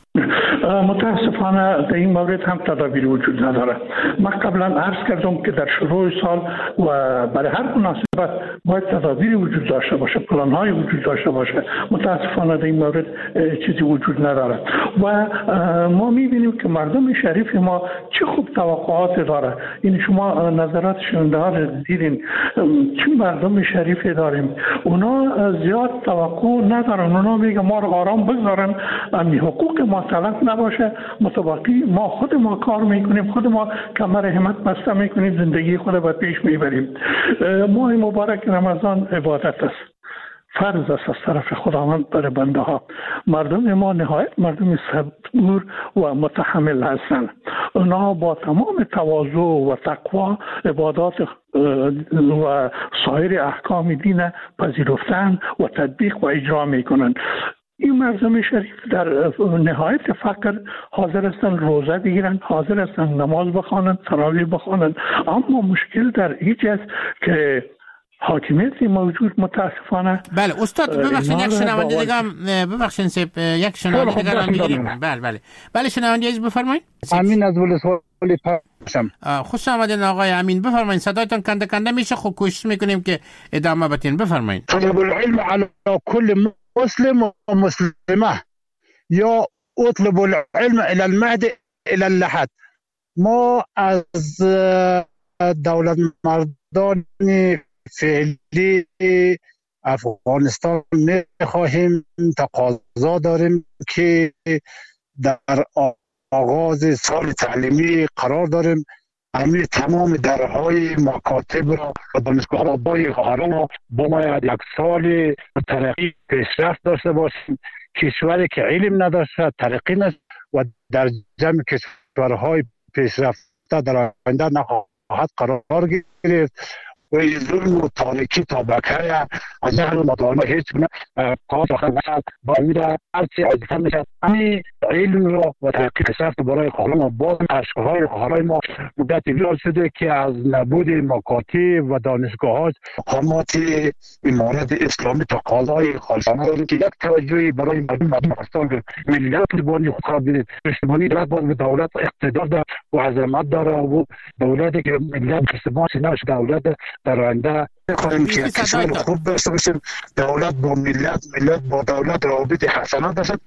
متاسفانه در این مورد هم تدابیر وجود نداره. من قبلا عرض کردم که در شروع سال و برای هر مناسبت باید تدابیری وجود داشته باشه، پلان‌های وجود داشته باشه. متاسفانه در این مورد چیزی وجود نداره و ما می‌بینیم که مردم شریف ما چه خوب توقعات داره. این شما نظرات شنونده ها دیدین چه مردم شریفی داریم، اونا زیاد توقع ندارن. اونا میگن ما رو آرام بگذارن، امی حقوق ما تلف نباشه، متوقی ما خود ما کار میکنیم، خود ما کمر همت بسته میکنیم، زندگی خود به پیش میبریم. ماه مبارک رمضان عبادت است، فرض است از طرف خداوند بر بنده ها. مردم ما نهایت مردم صبور و متحمل هستند. اونا با تمام تواضع و تقوا عبادات و سایر احکام دین پذیرفتن و تطبیق و اجرا میکنند. این مردم شریف در نهایت فقر حاضر هستند روزه بگیرن، حاضر هستند نماز بخوانند، تراویح بخوانند. اما مشکل در اینجاست که حاکمیت موجود متاسفانه. بله استاد ببخشید یک شنونده دیگه هم ببخشید سیب یک شنونده دیگه هم میگیریم. بله بله بله شنونده عزیز بفرمایید. امین از ولسوالی پاشم. خوش آمدین آقای امین، بفرمایید. صدایتان کنده کنده میشه، خب کوشش میکنیم که ادامه بدین. بفرمایید. طلب العلم علی كل مسلم و مسلمه یا اطلب العلم الى المهد الى اللحد. ما از دولت مردان فعلی افغانستان میخواهیم، تقاضا داریم که در آغاز سال تعلیمی قرار داریم همین تمام درهای مکاتب را و دانشگاه را با خواهران با ما یک سال ترقی پیشرفت داشته باشیم. کشوری که علم نداشته ترقی نست و در جمع کشورهای پیشرفته در آینده نخواهد قرار گرفت. و این ظلم و تاریکی طبقه از جهل و مطالعه هیچ گونه کار نشد با میره هرچی عزیزتر میشد. همین علم را و تحقیق پیشرفت برای خواهران و باز اشکهای خواهرای ما مدتی بیار شده که از نبود مکاتب و دانشگاه ها مقامات امارت اسلامی تقاضای خالصانه داریم که یک توجهی برای مردم مردم افغانستان ملیت پشتیبانی خود را بدید. پشتیبانی دولت باز به دولت اقتدار داره و عظمت داره و دولتی که ملیت پشتیبان نش دولت در آینده می‌خواهیم که کشور خوب داشته باشیم، دولت با ملت، ملت با دولت روابط حسنه داشت.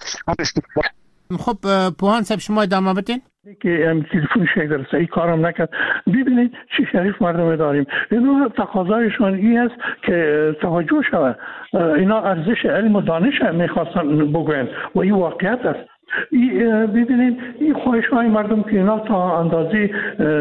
خب پوهان صاحب شما ادامه بدین. که ام تلفن شکل رسایی کارم نکرد. ببینید چه شریف مردم داریم. اینا تقاضایشون این است که توجه شود. اینا ارزش علم و دانش میخواستن بگوین و این واقعیت است. ببینید این خواهش های مردم که اینا تا اندازه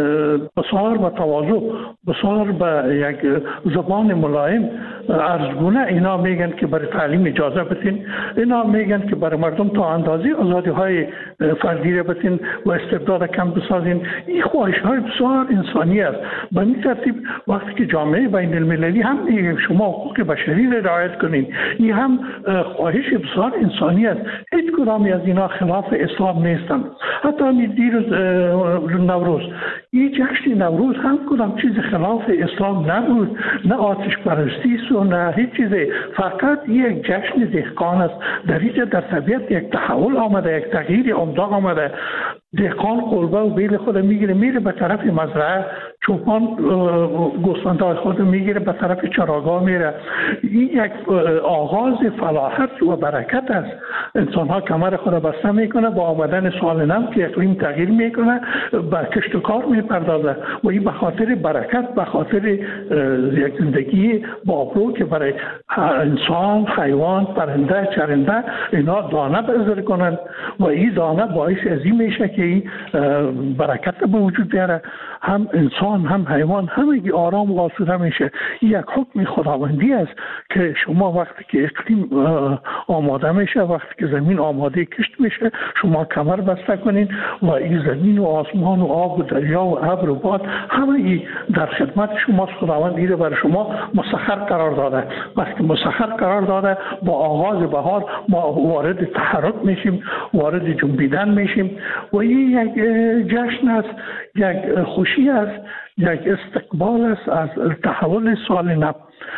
بسیار با تواضع، بسیار با یک زبان ملایم ارزگونه اینا میگن که برای تعلیم اجازه بتین، اینا میگن که برای مردم تا اندازه آزادی های فردی را بتین و استبداد کم بسازین. این خواهش های بسیار انسانی است. به این ترتیب وقتی که جامعه بین المللی هم میگه شما حقوق بشری را رعایت کنین، این هم خواهش بسیار انسانی است. هیچ کدامی از اینا خلاف اسلام نیستند. حتی دیروز نوروز، این جشن نوروز هم کدام چیز خلاف اسلام نبود، نه آتش پرستی و نه هیچ چیزی، فقط یک جشن دهقان است. در اینجا در طبیعت یک تحول آمده، یک تغییر عمده آمده. دهقان قلبه و بیل خود میگیره میره به طرف مزرعه، چوپان گوسفندهای خود میگیره به طرف چراگاه میره. این یک آغاز فلاحت و برکت است. انسان ها کمر خود بسته میکنه، با آمدن سال نو که اقلیم تغییر میکنه به کشت و کار میپردازه و این به خاطر برکت، به خاطر یک زندگی بابرو که برای انسان، حیوان، پرنده، چرنده اینا دانه بذار کنن و این دانه باعث ازی میشه که این برکت به وجود بیاره. هم انسان هم حیوان همگی آرام و آسوده میشه. یک حکم خداوندی است که شما وقتی که اقلیم آماده میشه، وقتی که زمین آماده کشت میشه، شما کمر بسته کنین و این زمین و آسمان و آب و دریا و ابر و باد همگی در خدمت شماست. خداوند این رو برای شما مسخر قرار داده. وقتی مسخر قرار داده با آغاز بهار ما وارد تحرک میشیم، وارد جنبیدن میشیم و این یک جشن است، یک خوشی است، یک استقبال است از تحول سال نو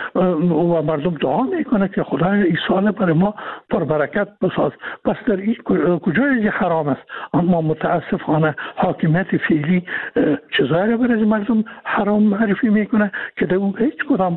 و مردم دعا میکنه که خدای این سال برای ما پر برکت بساز. پس در این کجای حرام است، اما متاسفانه حاکمیت فعلی چیزایی را برای مردم حرام معرفی میکنه که در اون هیچ کدام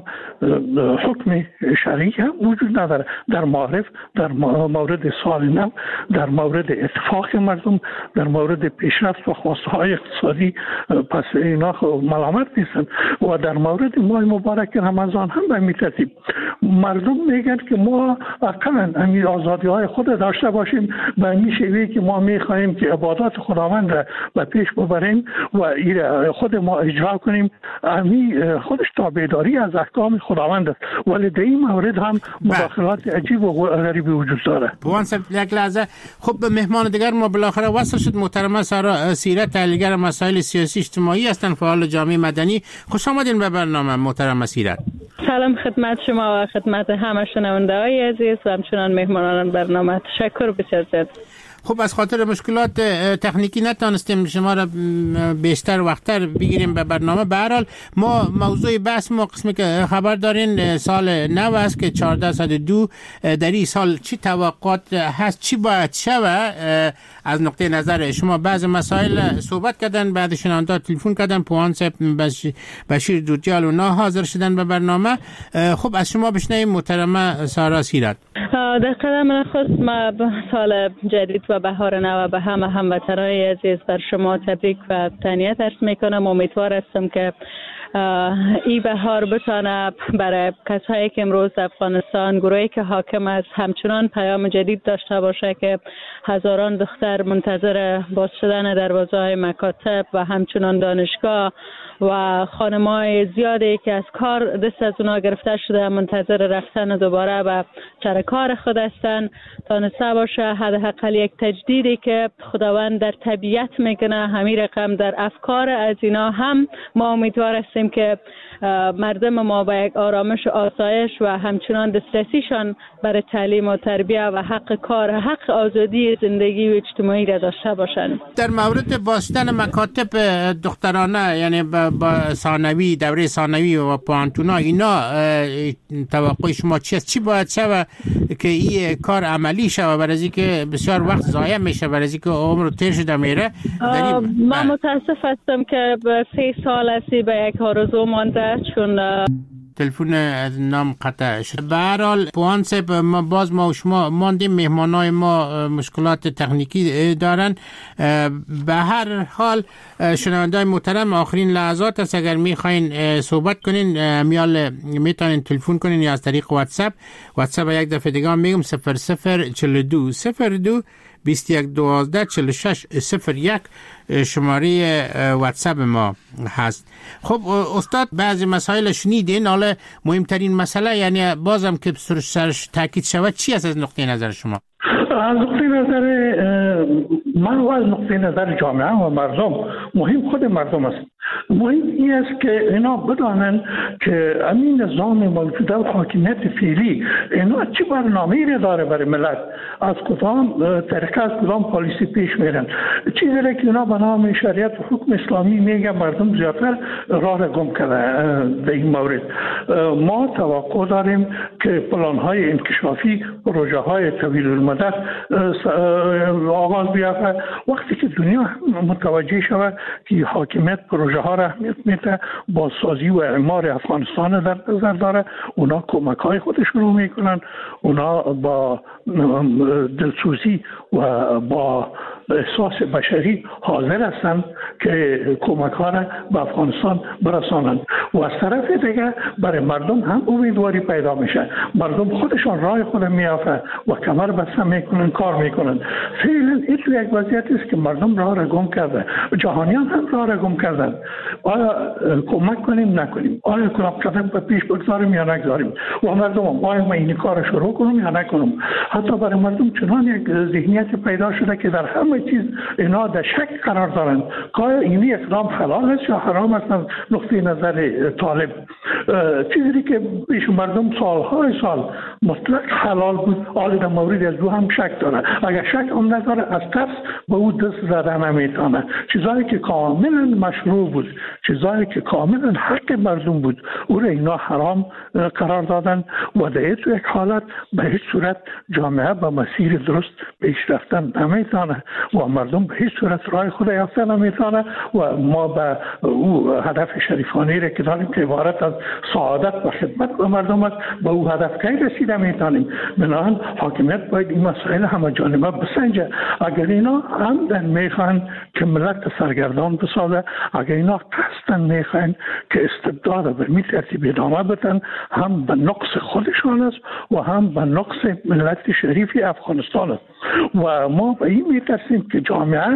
حکم شرعی هم وجود نداره. در معرف، در مورد سال نو، در مورد اتفاق مردم، در مورد پیشرفت و خواسته های اقتصادی، پس اینا ملامت نیستن. و در مورد ماه مبارک رمضان هم به این ترتیب مردم میگن که ما اقلا همین آزادی های خود داشته باشیم، به این شیوهی که ما میخواهیم که عبادات خداوند را به پیش ببریم و خود ما اجرا کنیم. همین خودش تابعداری از احکام خداوند است، ولی در این مورد هم مداخلات عجیب و غریبی وجود داره. بوان صاحب یک لحظه، خب به مهمان دیگر ما بالاخره وصل شد. محترمه سارا سیرت، تحلیلگر مسائل سیاسی اجتماعی هستند، فعال جامعه مدنی. خوش آمدین به برنامه محترمه سیرت. سلام خدمت شما و خدمت همه شنونده های عزیز و همچنان مهمانان برنامه. تشکر بسیار زیاد. خب از خاطر مشکلات تکنیکی نتونستیم شما را بیشتر وقتر بگیریم به برنامه. به هر حال ما موضوع بحث ما قسمی که خبر دارین سال نو است که چهارده صد و دو. در این سال چی توقعات هست، چی باید شود از نقطه نظر شما؟ بعض مسائل صحبت کردن، بعد شنونده تلفن کردن، پوان صاحب بشیر دودجال اونا حاضر شدن به برنامه. خب از شما بشنویم محترمه سارا سیرت. در قدم نخست ما سال جدید و بهار نو به همه هموطنان عزیز بر شما تبریک و تهنیت عرض میکنم. امیدوار هستم که ای بهار بتانه برای کسایی که امروز افغانستان گروهی که حاکم است همچنان پیام جدید داشته باشه که هزاران دختر منتظر باز شدن دروازه‌های مکاتب و همچنان دانشگاه و خانم‌های زیادی که از کار دست از اونا گرفته شده منتظر رفتن دوباره به سر کار خود هستند تانسته باشه حداقل یک تجدیدی که خداوند در طبیعت میکنه همین رقم در افکار از اینا هم ما امیدوار هستیم که مردم ما با یک آرامش و آسایش و همچنان دسترسیشان برای تعلیم و تربیت و حق کار، حق آزادی زندگی و اجتماعی را داشته باشند. در مورد بازداشتن مکاتب دخترانه، یعنی با ثانوی، دوره ثانوی و پانتونا، اینا توقع شما چی است؟ چی باید شود که این کار عملی شود؟ برای از اینکه بسیار وقت ضایع میشه، برای از اینکه عمر تیر شده میره. من متاسف هستم که به سه سال هستی به یک آرزو مانده، چون تلفن از نام قطع شد. به هر حال پوان صاحب، ما باز ما و شما ماندیم، مهمانای ما مشکلات تکنیکی دارن. به هر حال شنونده‌های محترم، آخرین لحظات است، اگر میخواین صحبت کنین میال میتونین تلفن کنین یا از طریق واتساپ. واتساپ یک دفعه دیگه میگم صفر صفر چهل و دو صفر دو بیست و یک دوازده چهل و شش صفر یک شماره واتساپ ما هست. خب استاد بعضی مسائل شنیدین، حالا مهمترین مسئله یعنی بازم که سرش تاکید شود چی است از نقطه نظر شما؟ از نقطه نظر من و از نقطه نظر جامعه و مردم مهم خود مردم است. مهم این است که اینا بدانند که این نظام موجوده و حاکمیت فعلی اینا چه برنامه‌ای داره برای ملت، از کدام طریقه از کدام پالیسی پیش میرن. چیزی را که اینا به نام شریعت و حکم اسلامی میگه مردم زیادتر راه را گم کرده در این مورد. ما توقع داریم که پلان‌های انکشافی، پروژه‌های طویل المدت آغاز بیافته. وقتی که دنیا متوجه شود که حاکمیت پروژه ها را اهمیت میده، بازسازی و اعمار افغانستان در نظر داره، اونا کمک های خودشون رو میکنن، اونا با دلسوزی و با احساس بشری حاضر هستند که کمک ها را به افغانستان برسانند و از طرف دیگه برای مردم هم امیدواری پیدا میشه. مردم خودشان راه خود میافه و کمر بسته میکنن، کار میکنن. فعلا این یک وضعیت است که مردم راه را گم کرده، جهانیان هم راه را گم کردن. آیا کمک کنیم نکنیم؟ آیا کدام قدم به پیش بگذاریم یا نگذاریم؟ و مردم هم آیا ما این کار شروع کنم یا نکنم؟ حتی برای مردم چنان یک ذهنیت پیدا شده که در همه چیز اینا در شک قرار دارند که آیا این اقدام حلال است یا حرام است از نقطه نظر طالب. چیزی که پیش مردم سالهای سال مطلق حلال بود، آلی در مورد از دو هم شک داره. اگر شک هم نداره از ترس به او دست زده نمیتونه. چیزایی که کاملا مشروع بود، چیزایی که کاملا حق مردم بود، او را اینا حرام قرار دادن و در یک حالت به هیچ صورت جامعه به مسیر درست پیش رفتن نمیتونه و مردم به هیچ صورت راه خود یافته نمیتونه و ما به او هدف شریفانه را که داریم که عبارت از سعادت و خدمت به مردم است، به او هدف کی رسیده میتونیم. بنابراین حاکمیت باید این مسائل همه جانبه بسنجه. اگر اینا عمدن میخوان که ملت سرگردان بسازه، اگر اینا قصدن میخوان که استبداد به می ترتیب ادامه بدن، هم به نقص خودشان است و هم به نقص ملت شریف افغانستان است. و ما به این میترسیم که جامعه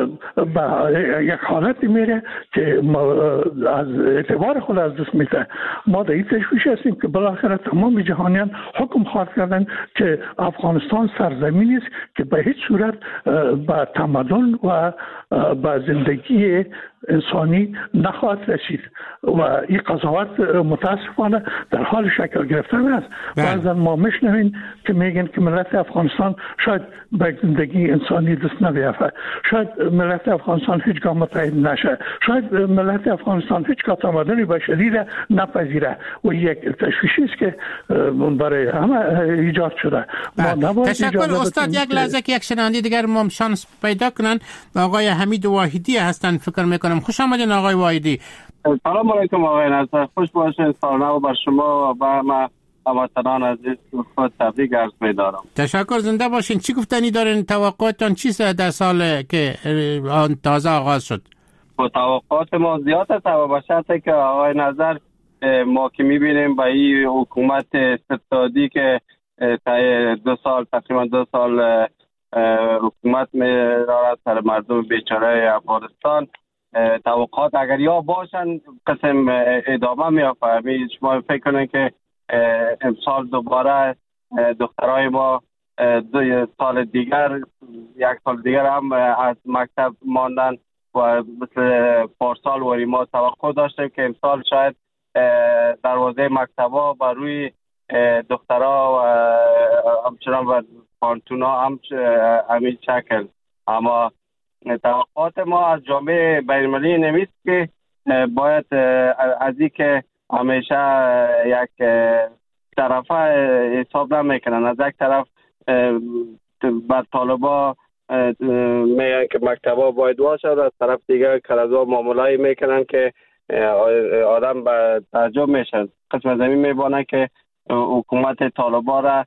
به یک حالت میره که از اعتبار خود از دست میده. ما در این تشویش هستیم که بالاخره تمام جهانیان حکم خواهد کردن که افغانستان سرزمینی است که به هیچ صورت به تمدن و به زندگی انسانی نخواهد رسید و این قضاوت متاسفانه در حال شکل گرفتن است. بعضا ما میشنویم که میگن که ملت افغانستان شاید به زندگی انسانی دست نبیافته، شاید ملت افغانستان هیچگاه متحد نشه، شاید ملت افغانستان هیچگاه تمدن بشری را نپذیره و یک تشویشی است که برای همه ایجاد شده. تشکر استاد. یک لحظه که یک شنونده دیگر ما شانس پیدا کنن، آقای حمید واحدی هستن فکر میکنم. خوش آمدین آقای واحدی. سلام علیکم آقای نصر، خوش باشین. سال نو بر شما و بر ما هموطنان عزیز خود تبریک عرض می‌دارم. تشکر، زنده باشین. چی گفتنی دارین؟ توقعاتتان چیست در سال که آن تازه آغاز شد؟ با توقعات ما زیاد است و به شرطی که آقای نظر ما که می‌بینیم با این حکومت استبدادی که تا دو سال تقریبا دو سال حکومت می‌دارد سر مردم بیچاره افغانستان، توقعات اگر یا باشن قسم ادامه می‌یافته. شما فکر کنین که امسال دوباره دخترای ما دو سال دیگر یک سال دیگر هم از مکتب ماندن و مثل پارسال وری ما توقع داشتیم که امسال شاید دروازه مکتبا بر روی دخترها و همچنان و پانتونا هم همین شکل. اما توقعات ما از جامعه بین‌المللی نمیست که باید از این که همیشه یک طرفه حساب نمیکنن. از یک طرف بر طالبا میگن که مکتبا باید واشه، از طرف دیگه کلازا معاملایی میکنن که آدم به تعجب میشن. قسم زمین میبانن که حکومت طالبا را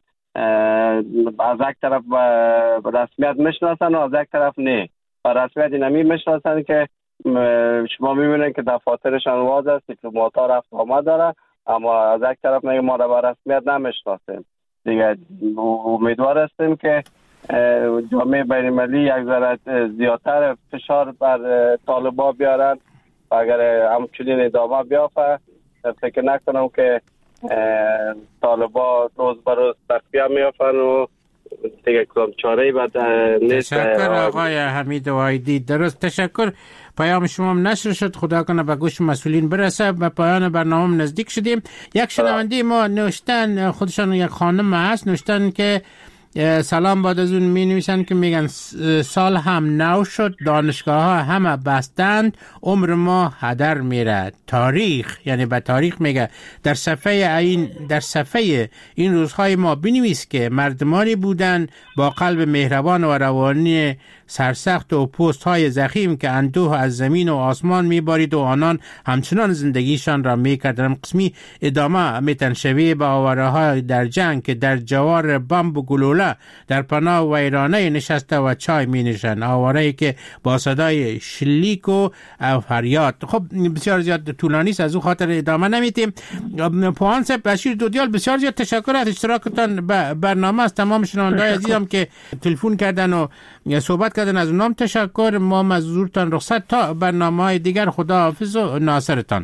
از یک طرف به رسمیت میشناسن و از یک طرف نه. به رسمیت نمی میشناسن که شما میبینید که دفاترشان واز است، دیپلمات ها رفت آمد داره، اما از یک طرف میگه ما را به رسمیت نمیشناسیم. دیگه امیدوار هستیم که جامعه بین المللی یک ذره زیادتر فشار بر طالبان بیارن و اگر همچنین ادامه بیافته فکر نکنم که طالبان روز به روز تقویه میافن و دیگه کدام چاره‌ای بعد نیست. تشکر آقای حمید وایدی. درست، تشکر. پیام شما هم نشر شد، خدا کنه به گوش مسئولین برسه. به پایان برنامه نزدیک شدیم. یک شنونده ما نوشتن، خودشان یک خانم هست، نوشتن که سلام باد از اون، می نویسن که میگن سال هم نو شد، دانشگاه ها همه بستند، عمر ما هدر میره. تاریخ، یعنی به تاریخ میگه در صفحه این در صفحه این روزهای ما بنویس که مردمانی بودن با قلب مهربان و روانی سرسخت و پوست های زخیم که اندوه از زمین و آسمان میبارید و آنان همچنان زندگیشان را میکردن. قسمی ادامه میتنشوی به آواره های در جنگ که در جوار بمب و گلوله در پناه ویرانه نشسته و چای می نشن. آواره‌ای که با صدای شلیک و فریاد. خب بسیار زیاد طولانی است، از او خاطر ادامه نمیتیم. پوهان صاحب بشیر دودیال، بسیار زیاد تشکر از اشتراکتان به برنامه. از تمام شنونده‌های عزیزم که تلفن کردن و صحبت کردن از اونام تشکر. ما مزورتان رخصت تا برنامه‌های دیگر. خداحافظ و ناصرتان.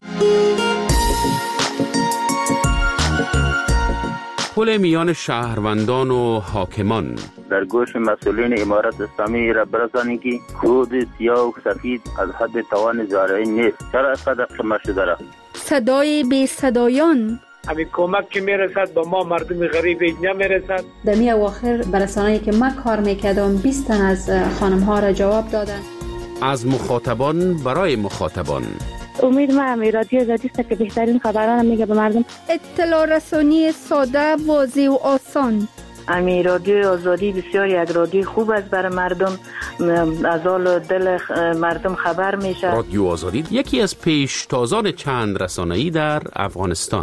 پل میان شهروندان و حاکمان. در گوش مسئولین امارت اسلامی را برسانید که خود سیاه و سفید از حد توان زارعی نیست. چرا اینقدر قمه شده را؟ صدای بی صدایان. همین کمک که میرسد با ما مردم غریب اینجا میرسد. در می اواخر برسانه‌ای که من کار میکردم بیست تن از خانم ها را جواب دادن. از مخاطبان برای مخاطبان. امید ما هم رادیو آزادی است که بهترین خبران میگه به مردم. اطلاع رسانی ساده، واضح و آسان. امی رادیو آزادی بسیار یک رادیو خوب است برای مردم، از حال دل مردم خبر میشه. رادیو آزادی یکی از پیشتازان چند رسانه‌ای در افغانستان.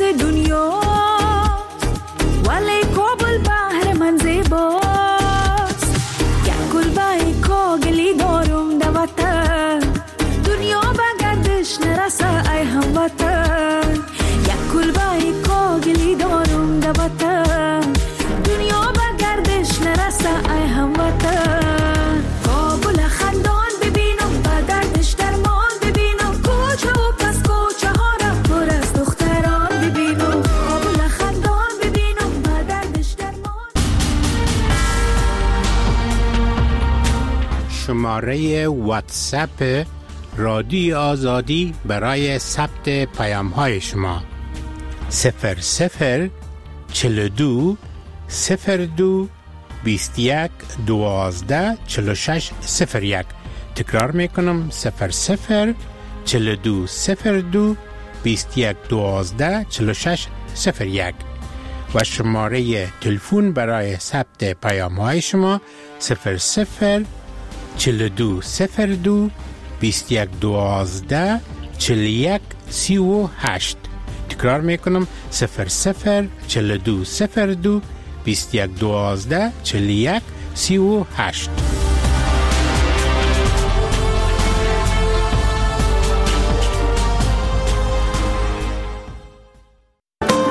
دنیا ولی کابل بحر من زیباست یک کلبه کاغلی دارم در وطن دنیا به گردش نرسه ای هموطن یک کلبه کاغلی دارم در وطن دنیا به گردش نرسه ای هموطن کابل خندان ببینم به دردش درمان ببینم کوچه و پس کوچه ها را پر از دختران ببینم کابل خندان ببینم به دردش درمان. شماره واتساپ رادیو آزادی برای ثبت پیام های شما صفر صفر چل دو صفر دو بیست یک دوازده چل شش صفر یک. تکرار میکنم صفر صفر چل دو صفر دو بیست یک دوازده چل شش صفر یک و شماره تلفن برای ثبت پیام های شما صفر صفر چل دو صفر دو بیست یک دوازده چل یک سی و هشت. تکرار میکنم صفر صفر چل دو صفر دو بیست یک دوازده چل یک سی و هشت.